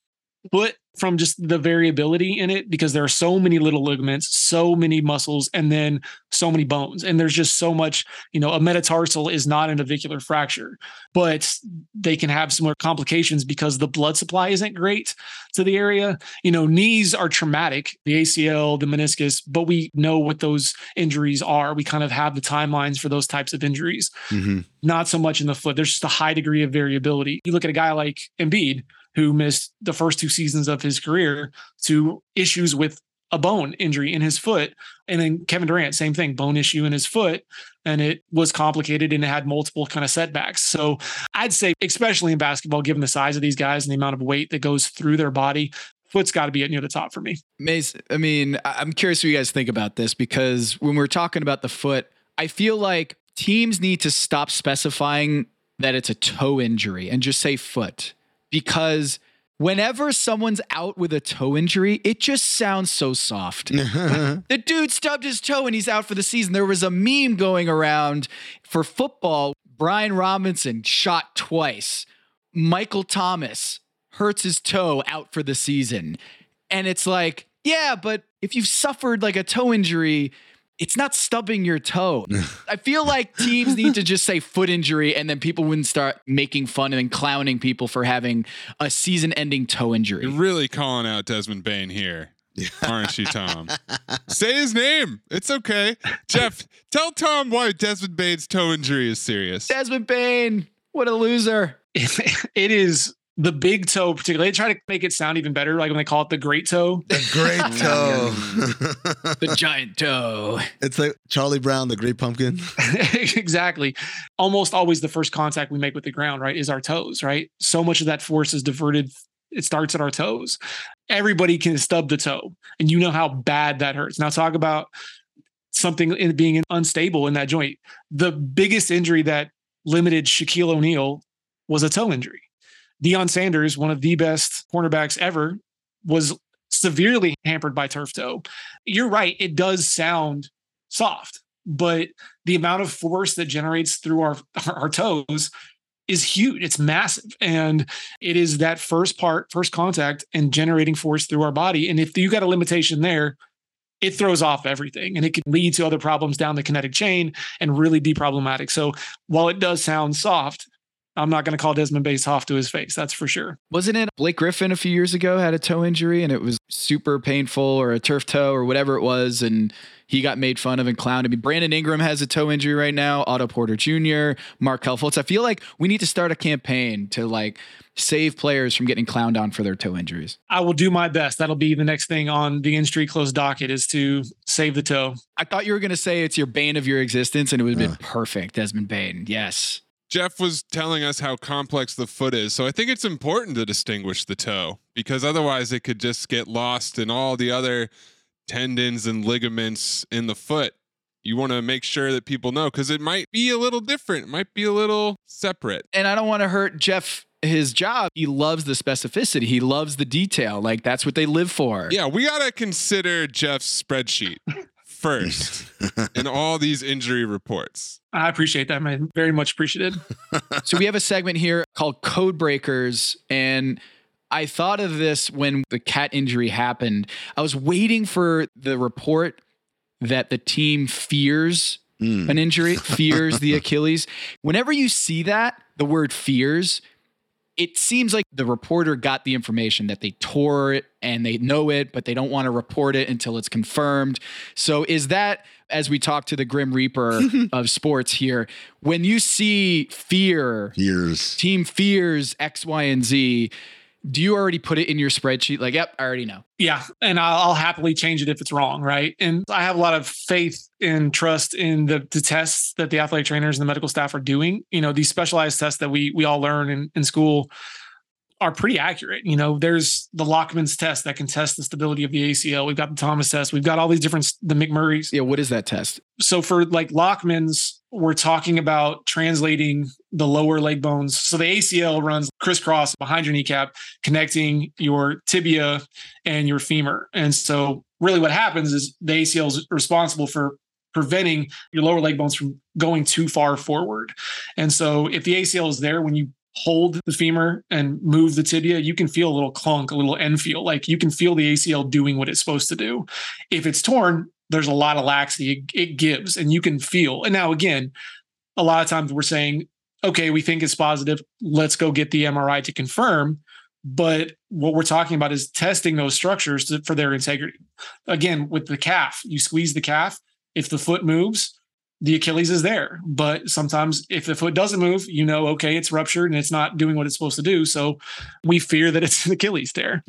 foot, from just the variability in it, because there are so many little ligaments, so many muscles, and then so many bones. And there's just so much, you know, a metatarsal is not an navicular fracture, but they can have similar complications because the blood supply isn't great to the area. You know, knees are traumatic, the A C L, the meniscus, but we know what those injuries are. We kind of have the timelines for those types of injuries. Mm-hmm. Not so much in the foot. There's just a high degree of variability. You look at a guy like Embiid, who missed the first two seasons of his career to issues with a bone injury in his foot. And then Kevin Durant, same thing, bone issue in his foot. And it was complicated and it had multiple kind of setbacks. So I'd say, especially in basketball, given the size of these guys and the amount of weight that goes through their body, foot's got to be near the top for me. Mace, I mean, I'm curious what you guys think about this, because when we're talking about the foot, I feel like teams need to stop specifying that it's a toe injury and just say foot. Because whenever someone's out with a toe injury, it just sounds so soft. The dude stubbed his toe and he's out for the season. There was a meme going around for football. Brian Robinson shot twice. Michael Thomas hurts his toe, out for the season. And it's like, yeah, but if you've suffered like a toe injury, it's not stubbing your toe. I feel like teams need to just say foot injury, and then people wouldn't start making fun and clowning people for having a season-ending toe injury. You're really calling out Desmond Bane here, aren't you, Tom? Say his name. It's okay. Jeff, tell Tom why Desmond Bane's toe injury is serious. Desmond Bane, what a loser. It is the big toe, particularly. They try to make it sound even better, like when they call it the great toe. The great toe. The giant toe. It's like Charlie Brown, the great pumpkin. Exactly. Almost always the first contact we make with the ground, right, is our toes, right? So much of that force is diverted. It starts at our toes. Everybody can stub the toe, and you know how bad that hurts. Now talk about something in being unstable in that joint. The biggest injury that limited Shaquille O'Neal was a toe injury. Deion Sanders, one of the best cornerbacks ever, was severely hampered by turf toe. You're right. It does sound soft, but the amount of force that generates through our, our toes is huge. It's massive. And it is that first part, first contact, and generating force through our body. And if you got a limitation there, it throws off everything, and it can lead to other problems down the kinetic chain and really be problematic. So while it does sound soft, I'm not going to call Desmond Bates Hoff to his face. That's for sure. Wasn't it Blake Griffin a few years ago had a toe injury and it was super painful, or a turf toe or whatever it was, and he got made fun of and clowned. I mean, Brandon Ingram has a toe injury right now. Otto Porter Junior, Markelle Fultz. I feel like we need to start a campaign to like save players from getting clowned on for their toe injuries. I will do my best. That'll be the next thing on the in-street closed docket, is to save the toe. I thought you were going to say it's your bane of your existence, and it would have been uh. perfect. Desmond Bane. Yes. Jeff was telling us how complex the foot is, so I think it's important to distinguish the toe, because otherwise it could just get lost in all the other tendons and ligaments in the foot. You want to make sure that people know, because it might be a little different. It might be a little separate. And I don't want to hurt Jeff, his job. He loves the specificity. He loves the detail. Like, that's what they live for. Yeah, we got to consider Jeff's spreadsheet first in all these injury reports. I appreciate that, man. Very much appreciated. So we have a segment here called Code Breakers, and I thought of this when the cat injury happened. I was waiting for the report that the team fears mm. an injury, fears the Achilles. Whenever you see that, the word fears, it seems like the reporter got the information that they tore it and they know it, but they don't want to report it until it's confirmed. So is that, as we talk to the Grim Reaper of sports here, when you see fear, fears. team fears X, Y, and Z, do you already put it in your spreadsheet? Like, yep, I already know. Yeah. And I'll, I'll happily change it if it's wrong. Right. And I have a lot of faith and trust in the, the tests that the athletic trainers and the medical staff are doing. You know, these specialized tests that we, we all learn in, in school are pretty accurate. You know, there's the Lockman's test that can test the stability of the A C L. We've got the Thomas test. We've got all these different, the McMurray's. Yeah. What is that test? So for like Lockman's, we're talking about translating the lower leg bones. So the A C L runs crisscross behind your kneecap, connecting your tibia and your femur. And so really what happens is the A C L is responsible for preventing your lower leg bones from going too far forward. And so if the A C L is there, when you hold the femur and move the tibia, you can feel a little clunk, a little end feel. Like you can feel the A C L doing what it's supposed to do. If it's torn, there's a lot of laxity it, it gives, and you can feel. And now again, a lot of times we're saying, okay, we think it's positive. Let's go get the M R I to confirm. But what we're talking about is testing those structures to, for their integrity. Again, with the calf, you squeeze the calf. If the foot moves, the Achilles is there. But sometimes if the foot doesn't move, you know, okay, it's ruptured and it's not doing what it's supposed to do. So we fear that it's an Achilles tear.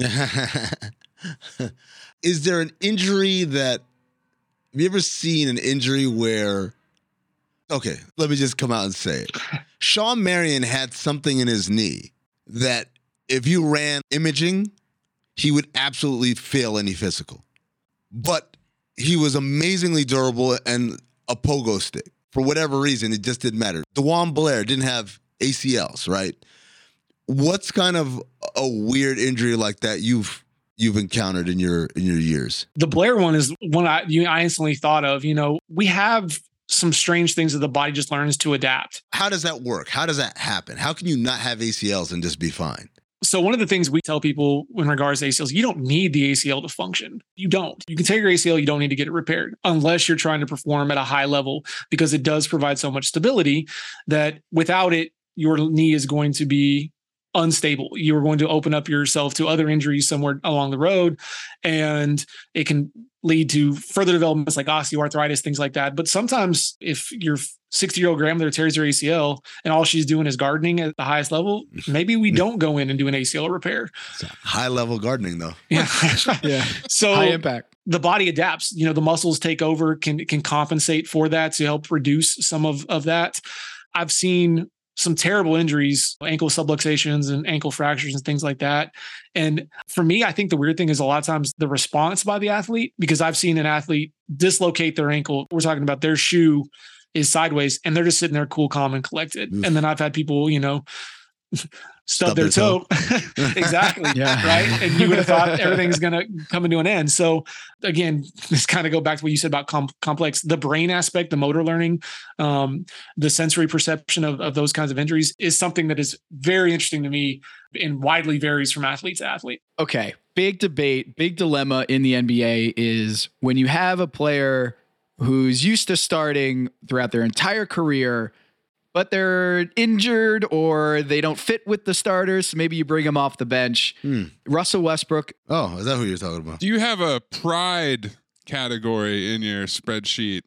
Is there an injury that, have you ever seen an injury where, okay, let me just come out and say it. Shawn Marion had something in his knee that if you ran imaging, he would absolutely fail any physical. But he was amazingly durable and a pogo stick. For whatever reason, it just didn't matter. DeJuan Blair didn't have A C Ls, right? What's kind of a weird injury like that you've you've encountered in your in your years? The Blair one is one I, you, I instantly thought of. You know, we have some strange things that the body just learns to adapt. How does that work? How does that happen? How can you not have A C Ls and just be fine? So one of the things we tell people in regards to A C Ls, you don't need the A C L to function. You don't. You can take your A C L, you don't need to get it repaired unless you're trying to perform at a high level, because it does provide so much stability that without it, your knee is going to be unstable. You are going to open up yourself to other injuries somewhere along the road, and it can lead to further developments like osteoarthritis, things like that. But sometimes if your sixty-year-old grandmother tears her A C L and all she's doing is gardening at the highest level, maybe we don't go in and do an A C L repair. High level gardening though. Yeah. Yeah. So high impact. The body adapts, you know, the muscles take over, can, can compensate for that to help reduce some of, of that. I've seen some terrible injuries, ankle subluxations and ankle fractures and things like that. And for me, I think the weird thing is a lot of times the response by the athlete, because I've seen an athlete dislocate their ankle. We're talking about their shoe is sideways and they're just sitting there cool, calm, and collected. Oof. And then I've had people, you know, stub, stub their toe. toe. Exactly. Yeah. Right. And you would have thought everything's going to come into an end. So again, this kind of go back to what you said about com- complex, the brain aspect, the motor learning, um, the sensory perception of, of those kinds of injuries is something that is very interesting to me and widely varies from athlete to athlete. Okay. Big debate, big dilemma in the N B A is when you have a player who's used to starting throughout their entire career, but they're injured or they don't fit with the starters. So maybe you bring them off the bench. Hmm. Russell Westbrook. Oh, is that who you're talking about? Do you have a pride category in your spreadsheet?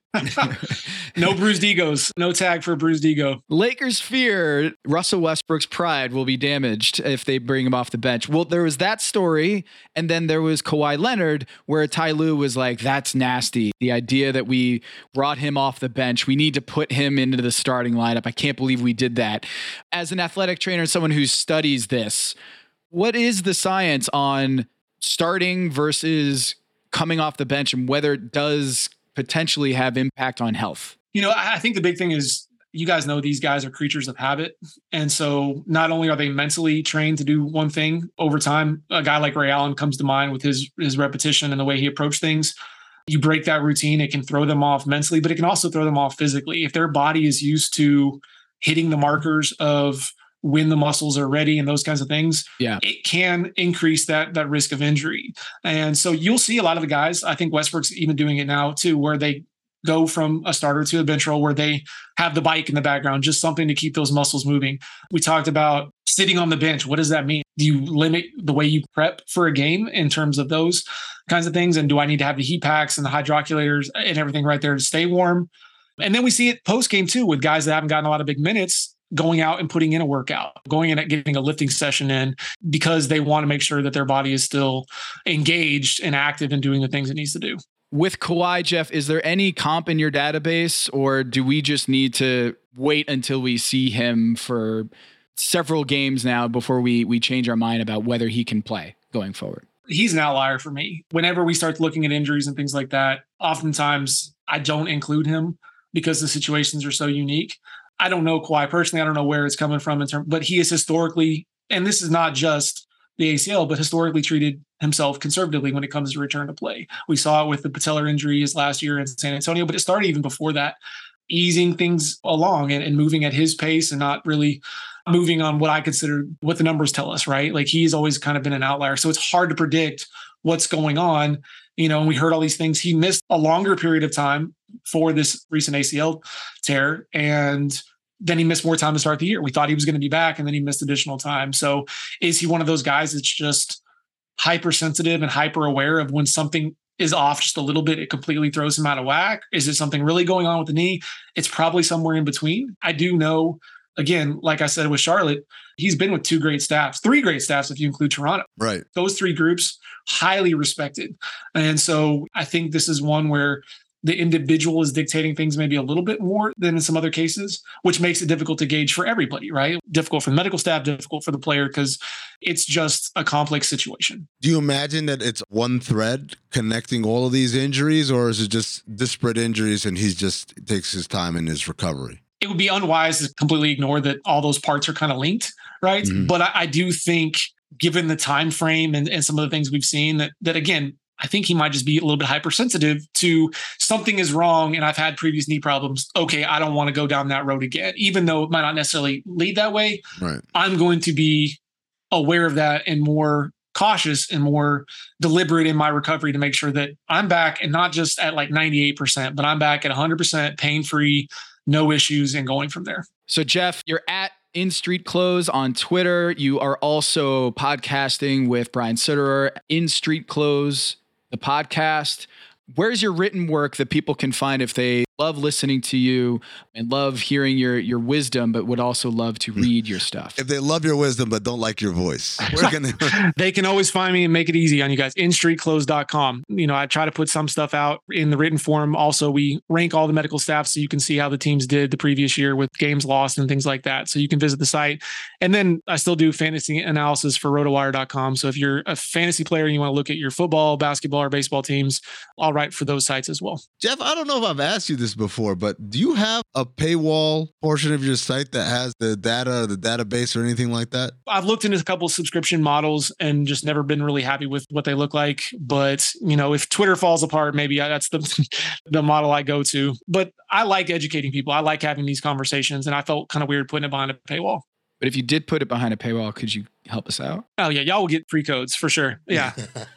No bruised egos. No tag for bruised ego. Lakers fear Russell Westbrook's pride will be damaged if they bring him off the bench. Well, there was that story, and then there was Kawhi Leonard, where Ty Lue was like, that's nasty. The idea that we brought him off the bench, we need to put him into the starting lineup. I can't believe we did that. As an athletic trainer and someone who studies this, what is the science on starting versus coming off the bench and whether it does potentially have impact on health? You know, I think the big thing is, you guys know these guys are creatures of habit. And so not only are they mentally trained to do one thing over time, a guy like Ray Allen comes to mind with his, his repetition and the way he approached things. You break that routine, it can throw them off mentally, but it can also throw them off physically. If their body is used to hitting the markers of when the muscles are ready and those kinds of things, yeah, it can increase that that risk of injury. And so you'll see a lot of the guys, I think Westbrook's even doing it now too, where they go from a starter to a bench role where they have the bike in the background, just something to keep those muscles moving. We talked about sitting on the bench. What does that mean? Do you limit the way you prep for a game in terms of those kinds of things? And do I need to have the heat packs and the hydroculators and everything right there to stay warm? And then we see it post game too, with guys that haven't gotten a lot of big minutes going out and putting in a workout, going in and getting a lifting session in, because they want to make sure that their body is still engaged and active in doing the things it needs to do. With Kawhi, Jeff, is there any comp in your database, or do we just need to wait until we see him for several games now before we we change our mind about whether he can play going forward? He's an outlier for me. Whenever we start looking at injuries and things like that, oftentimes I don't include him because the situations are so unique. I don't know Kawhi personally. I don't know where it's coming from in terms, but he is historically, and this is not just the A C L, but historically treated himself conservatively when it comes to return to play. We saw it with the patellar injury his last year in San Antonio, but it started even before that, easing things along and, and moving at his pace and not really moving on what I consider what the numbers tell us, right? Like he's always kind of been an outlier. So it's hard to predict what's going on. You know, and we heard all these things. He missed a longer period of time for this recent A C L tear, and then he missed more time to start the year. We thought he was going to be back, and then he missed additional time. So is he one of those guys that's just hypersensitive and hyper aware of when something is off just a little bit, it completely throws him out of whack? Is it something really going on with the knee? It's probably somewhere in between. I do know, again, like I said with Charlotte, he's been with two great staffs, three great staffs if you include Toronto. Right. Those three groups, highly respected. And so I think this is one where the individual is dictating things maybe a little bit more than in some other cases, which makes it difficult to gauge for everybody, right? Difficult for the medical staff, difficult for the player, because it's just a complex situation. Do you imagine that it's one thread connecting all of these injuries, or is it just disparate injuries and he's just takes his time in his recovery? It would be unwise to completely ignore that all those parts are kind of linked, right? Mm-hmm. But I, I do think, given the time frame and, and some of the things we've seen, that that again, I think he might just be a little bit hypersensitive to something is wrong and I've had previous knee problems. Okay, I don't want to go down that road again, even though it might not necessarily lead that way. Right. I'm going to be aware of that and more cautious and more deliberate in my recovery to make sure that I'm back, and not just at like ninety-eight percent, but I'm back at one hundred percent pain-free, no issues, and going from there. So Jeff, you're at In Street Clothes on Twitter. You are also podcasting with Brian Sitterer, In Street Clothes, the podcast. Where's your written work that people can find if they love listening to you and love hearing your your wisdom, but would also love to read your stuff? If they love your wisdom but don't like your voice, where can they? They can always find me and make it easy on you guys. in street clothes dot com. You know, I try to put some stuff out in the written form. Also, we rank all the medical staff so you can see how the teams did the previous year with games lost and things like that. So you can visit the site. And then I still do fantasy analysis for rotowire dot com. So if you're a fantasy player and you want to look at your football, basketball, or baseball teams, I'll write for those sites as well. Jeff, I don't know if I've asked you this before, but do you have a paywall portion of your site that has the data, the database, or anything like that? I've looked into a couple of subscription models and just never been really happy with what they look like. But, you know, if Twitter falls apart, maybe that's the, the model I go to. But I like educating people. I like having these conversations, and I felt kind of weird putting it behind a paywall. But if you did put it behind a paywall, could you help us out? Oh, yeah. Y'all will get free codes for sure. Yeah.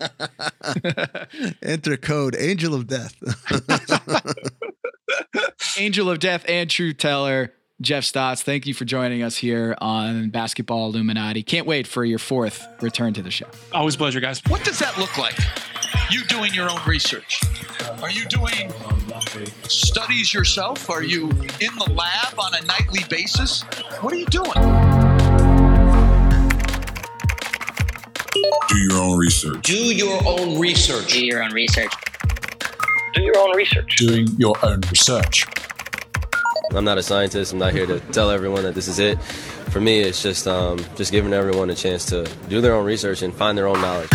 Enter code Angel of Death. Angel of Death and Truth Teller. Jeff Stotts, thank you for joining us here on Basketball Illuminati. Can't wait for your fourth return to the show. Always a pleasure, guys. What does that look like? You doing your own research? Are you doing studies yourself? Are you in the lab on a nightly basis? What are you doing? Do your own research. Do your own research. Do your own research. Do your own research. Doing your own research. I'm not a scientist. I'm not here to tell everyone that this is it. For me, it's just um, just giving everyone a chance to do their own research and find their own knowledge.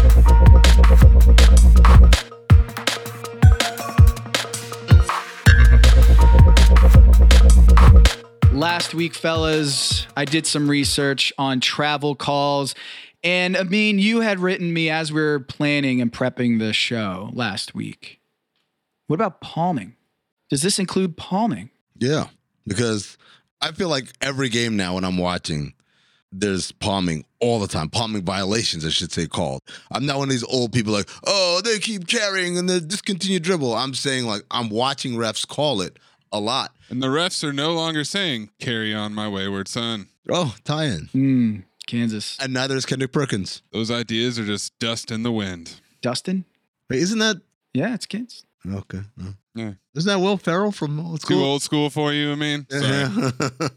Last week, fellas, I did some research on travel calls. And Amin, you had written me as we were planning and prepping the show last week. What about palming? Does this include palming? Yeah, because I feel like every game now when I'm watching, there's palming all the time. Palming violations, I should say, called. I'm not one of these old people like, oh, they keep carrying and they discontinue dribble. I'm saying, like, I'm watching refs call it a lot. And the refs are no longer saying, carry on my wayward son. Oh, tie-in. Mm, Kansas. And neither is Kendrick Perkins. Those ideas are just dust in the wind. Dustin? Wait, isn't that? Yeah, it's kids. Okay. Oh. Yeah. Isn't that Will Ferrell from Old School? Too old school for you, I mean? Yeah.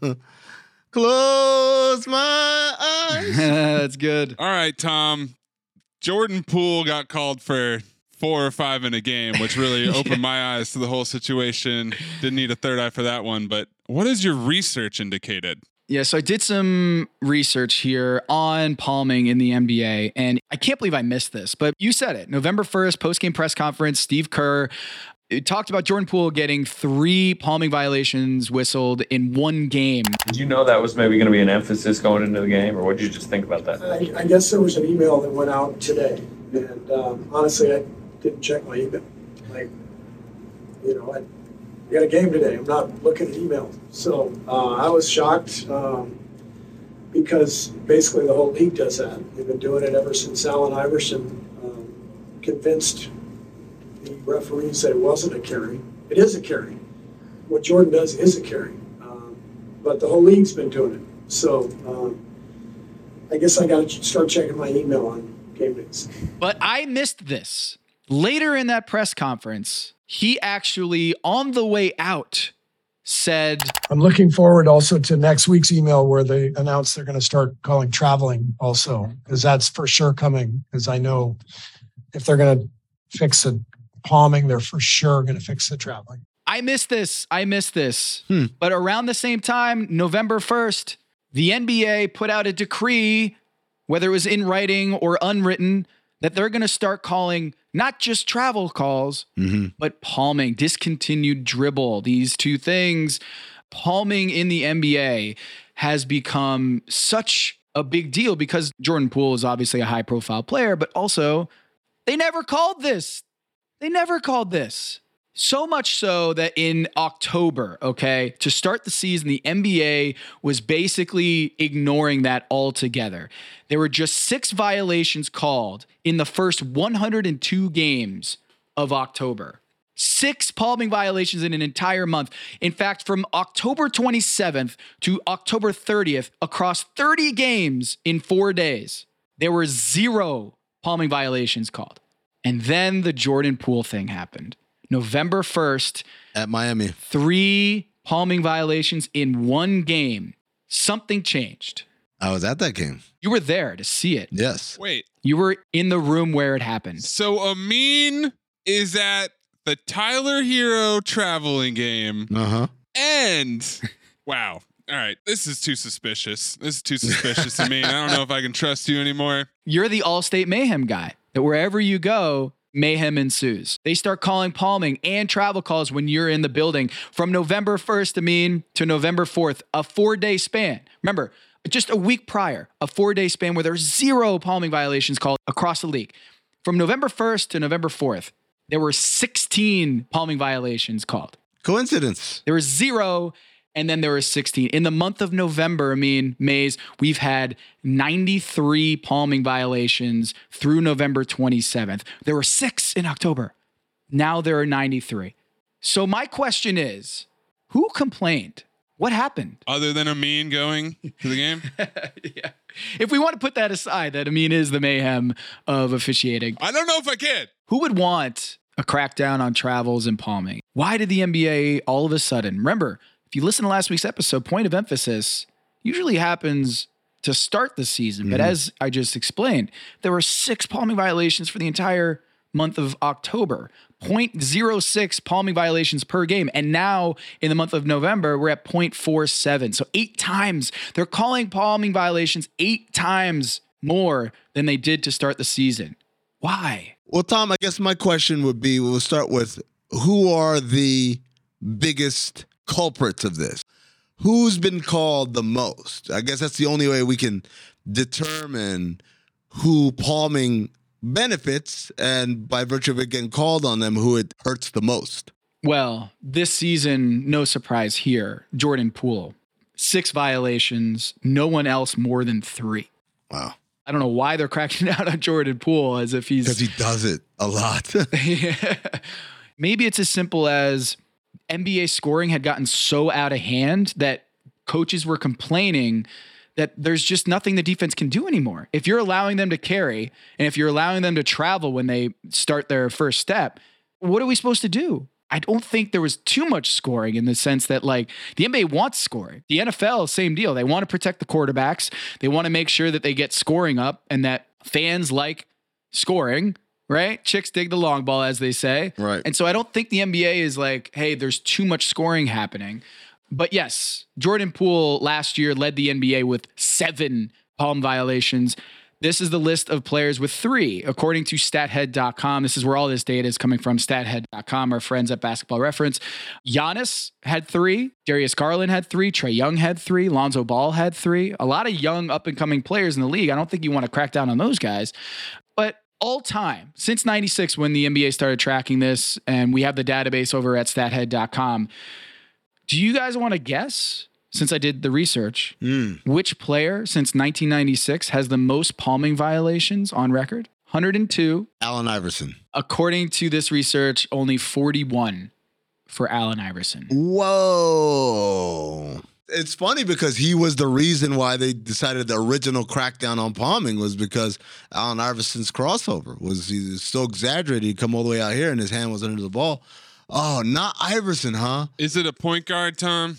Close my eyes. That's good. All right, Tom. Jordan Poole got called for four or five in a game, which really opened yeah. my eyes to the whole situation. Didn't need a third eye for that one. But what has your research indicated? Yeah, so I did some research here on palming in the N B A, and I can't believe I missed this, but you said it. November first, post-game press conference, Steve Kerr it talked about Jordan Poole getting three palming violations whistled in one game. Did you know that was maybe going to be an emphasis going into the game, or what did you just think about that? I, I guess there was an email that went out today, and um, honestly, I didn't check my email. Like, you know, I we got a game today. I'm not looking at email. So uh, I was shocked um, because basically the whole league does that. They've been doing it ever since Allen Iverson um, convinced the referees that it wasn't a carry. It is a carry. What Jordan does is a carry. Um, but the whole league's been doing it. So um, I guess I got to start checking my email on game days. But I missed this. Later in that press conference, he actually, on the way out, said, I'm looking forward also to next week's email where they announce they're going to start calling traveling also, because that's for sure coming. Because I know if they're going to fix the palming, they're for sure going to fix the traveling. I missed this. I missed this. Hmm. But around the same time, November first, the N B A put out a decree, whether it was in writing or unwritten, that they're going to start calling not just travel calls, mm-hmm. but palming, discontinued dribble. These two things, palming in the N B A has become such a big deal because Jordan Poole is obviously a high profile player, but also they never called this. They never called this. So much so that in October, okay, to start the season, the N B A was basically ignoring that altogether. There were just six violations called in the first one hundred two games of October. Six palming violations in an entire month. In fact, from October twenty-seventh to October thirtieth, across thirty games in four days, there were zero palming violations called. And then the Jordan Poole thing happened. November first. At Miami. Three palming violations in one game. Something changed. I was at that game. You were there to see it. Yes. Wait. You were in the room where it happened. So Amin is at the Tyler Hero traveling game. Uh-huh. And, wow. All right. This is too suspicious. This is too suspicious to me. I don't know if I can trust you anymore. You're the All-State Mayhem guy. That wherever you go, mayhem ensues. They start calling palming and travel calls when you're in the building from November first, I mean, to November fourth, a four-day span. Remember, just a week prior, a four-day span where there's zero palming violations called across the league. From November first to November fourth, there were sixteen palming violations called. Coincidence. There was zero, and then there were sixteen. In the month of November, I mean, Mays, we've had ninety-three palming violations through November twenty-seventh. There were six in October. Now there are ninety-three. So my question is, who complained? What happened? Other than Amin going to the game? Yeah. If we want to put that aside, that Amin is the mayhem of officiating. I don't know if I can. Who would want a crackdown on travels and palming? Why did the N B A all of a sudden? Remember, if you listen to last week's episode, point of emphasis usually happens to start the season. Mm-hmm. But as I just explained, there were six palming violations for the entire month of October. zero point zero six palming violations per game. And now in the month of November, we're at zero point four seven. So eight times. They're calling palming violations eight times more than they did to start the season. Why? Well, Tom, I guess my question would be, we'll start with, who are the biggest culprits of this? Who's been called the most? I guess that's the only way we can determine who palming benefits, and by virtue of it getting called on them, who it hurts the most. Well, this season, no surprise here, Jordan Poole. Six violations, no one else more than three. Wow. I don't know why they're cracking down on Jordan Poole as if he's... Because he does it a lot. Yeah. Maybe it's as simple as N B A scoring had gotten so out of hand that coaches were complaining that there's just nothing the defense can do anymore. If you're allowing them to carry, and if you're allowing them to travel when they start their first step, what are we supposed to do? I don't think there was too much scoring in the sense that, like, the N B A wants scoring. The N F L, same deal. They want to protect the quarterbacks. They want to make sure that they get scoring up and that fans like scoring, right? Chicks dig the long ball, as they say. Right. And so I don't think the N B A is like, hey, there's too much scoring happening. But yes, Jordan Poole last year led the N B A with seven palm violations. This is the list of players with three, according to stathead dot com. This is where all this data is coming from, stathead dot com, our friends at Basketball Reference. Giannis had three. Darius Garland had three. Trae Young had three. Lonzo Ball had three. A lot of young up-and-coming players in the league. I don't think you want to crack down on those guys. But all time, since ninety-six, when the N B A started tracking this, and we have the database over at stathead dot com, do you guys want to guess, since I did the research, mm. which player since nineteen ninety-six has the most palming violations on record? one hundred two. Allen Iverson. According to this research, only forty-one for Allen Iverson. Whoa. It's funny because he was the reason why they decided the original crackdown on palming was because Allen Iverson's crossover was he was so exaggerated. He'd come all the way out here and his hand was under the ball. Oh, not Iverson, huh? Is it a point guard, Tom?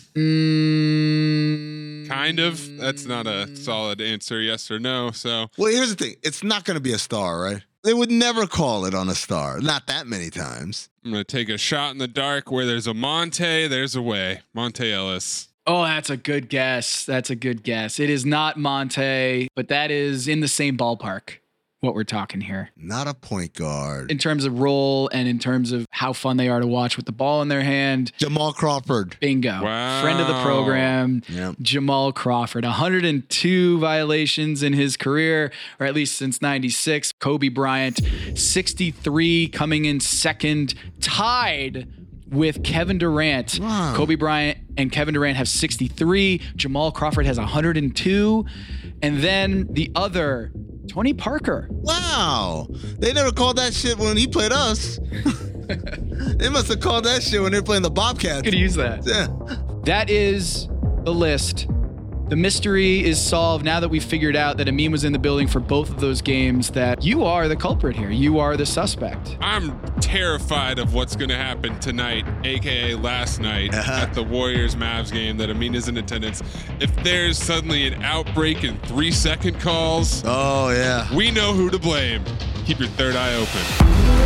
Mm, kind of. That's not a solid answer, yes or no. So, well, here's the thing. It's not going to be a star, right? They would never call it on a star. Not that many times. I'm going to take a shot in the dark. Where there's a Monte, there's a way. Monte Ellis. Oh, that's a good guess. That's a good guess. It is not Monte, but that is in the same ballpark, what we're talking here. Not a point guard. In terms of role and in terms of how fun they are to watch with the ball in their hand. Jamal Crawford. Bingo. Wow. Friend of the program. Yep. Jamal Crawford. one hundred two violations in his career, or at least since ninety-six. Kobe Bryant, sixty-three, coming in second, tied with Kevin Durant. Wow. Kobe Bryant and Kevin Durant have sixty-three. Jamal Crawford has one hundred two. And then the other, Tony Parker. Wow. They never called that shit when he played us. They must have called that shit when they were playing the Bobcats. Could use that. Yeah. That is the list. The mystery is solved now that we've figured out that Amin was in the building for both of those games, that you are the culprit here. You are the suspect. I'm terrified of what's going to happen tonight, a k a last night at the Warriors-Mavs game that Amin is in attendance. If there's suddenly an outbreak in three-second calls, oh, yeah, we know who to blame. Keep your third eye open.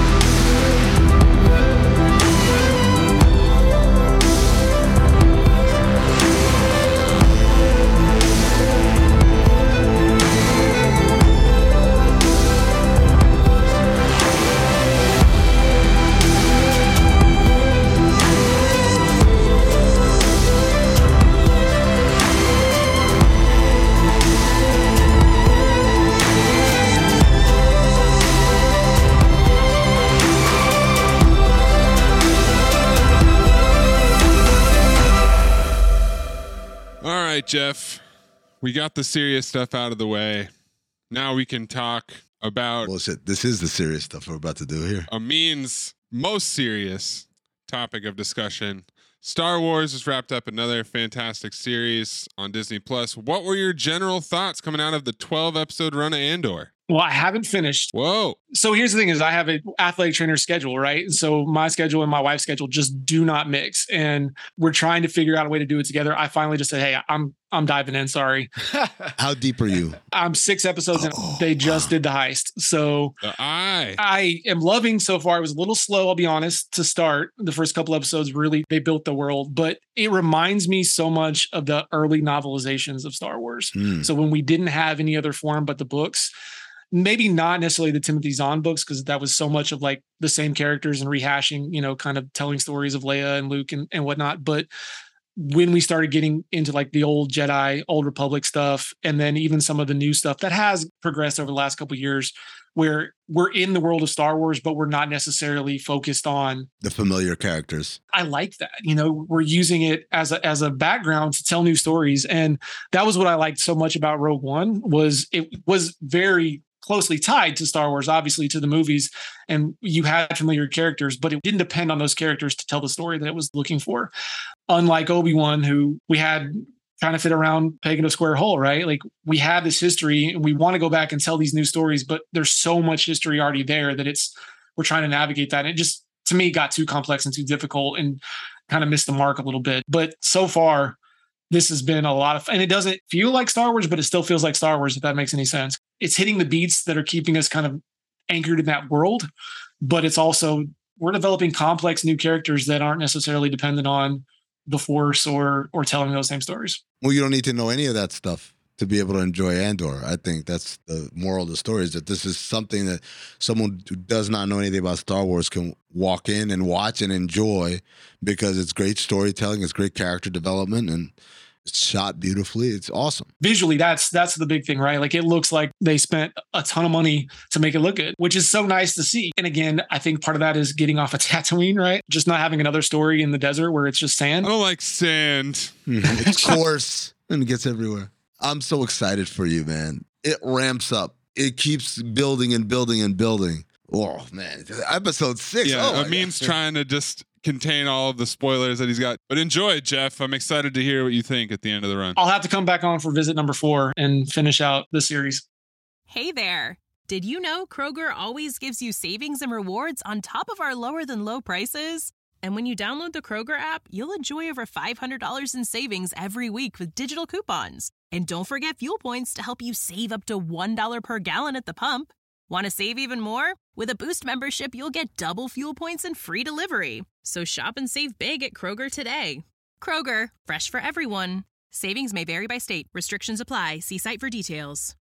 Jeff, we got the serious stuff out of the way. Now we can talk about well, shit, this is the serious stuff we're about to do here. Amin's most serious topic of discussion. Star Wars has wrapped up another fantastic series on Disney Plus. What were your general thoughts coming out of the twelve episode run of Andor? Well, I haven't finished. Whoa. So here's the thing is I have an athletic trainer schedule, right? So my schedule and my wife's schedule just do not mix. And we're trying to figure out a way to do it together. I finally just said, hey, I'm I'm diving in. Sorry. How deep are you? I'm six episodes and Oh, they just did the heist. So The eye. I am loving so far. It was a little slow, I'll be honest, to start. The first couple episodes really, they built the world, but it reminds me so much of the early novelizations of Star Wars. Mm. So when we didn't have any other form but the books, maybe not necessarily the Timothy Zahn books, because that was so much of like the same characters and rehashing, you know, kind of telling stories of Leia and Luke and, and whatnot. But when we started getting into like the old Jedi, old Republic stuff, and then even some of the new stuff that has progressed over the last couple of years, where we're in the world of Star Wars, but we're not necessarily focused on The familiar characters. I like that. You know, we're using it as a as a background to tell new stories. And that was what I liked so much about Rogue One, was it was very closely tied to Star Wars, obviously to the movies, and you had familiar characters, but it didn't depend on those characters to tell the story that it was looking for. Unlike Obi-Wan, who we had kind of fit around peg in a square hole, right? Like we have this history and we want to go back and tell these new stories, but there's so much history already there that it's, we're trying to navigate that. And it just, to me, got too complex and too difficult and kind of missed the mark a little bit. But so far, this has been a lot of, and it doesn't feel like Star Wars, but it still feels like Star Wars, if that makes any sense. It's hitting the beats that are keeping us kind of anchored in that world, but it's also, we're developing complex new characters that aren't necessarily dependent on the Force or or telling those same stories. Well, you don't need to know any of that stuff to be able to enjoy Andor. I think that's the moral of the story, is that this is something that someone who does not know anything about Star Wars can walk in and watch and enjoy, because it's great storytelling, it's great character development, and it's shot beautifully. It's awesome. Visually, that's that's the big thing, right? Like it looks like they spent a ton of money to make it look good, which is so nice to see. And again, I think part of that is getting off of Tatooine, right? Just not having another story in the desert where it's just sand. I don't like sand. It's coarse and it gets everywhere. I'm so excited for you, man. It ramps up. It keeps building and building and building. Oh, man. Episode six. Yeah, oh Amin's God. trying to just contain all of the spoilers that he's got. But enjoy, Jeff. I'm excited to hear what you think at the end of the run. I'll have to come back on for visit number four and finish out the series. Hey there. Did you know Kroger always gives you savings and rewards on top of our lower than low prices? And when you download the Kroger app, you'll enjoy over five hundred dollars in savings every week with digital coupons. And don't forget fuel points to help you save up to one dollar per gallon at the pump. Want to save even more? With a Boost membership, you'll get double fuel points and free delivery. So shop and save big at Kroger today. Kroger, fresh for everyone. Savings may vary by state. Restrictions apply. See site for details.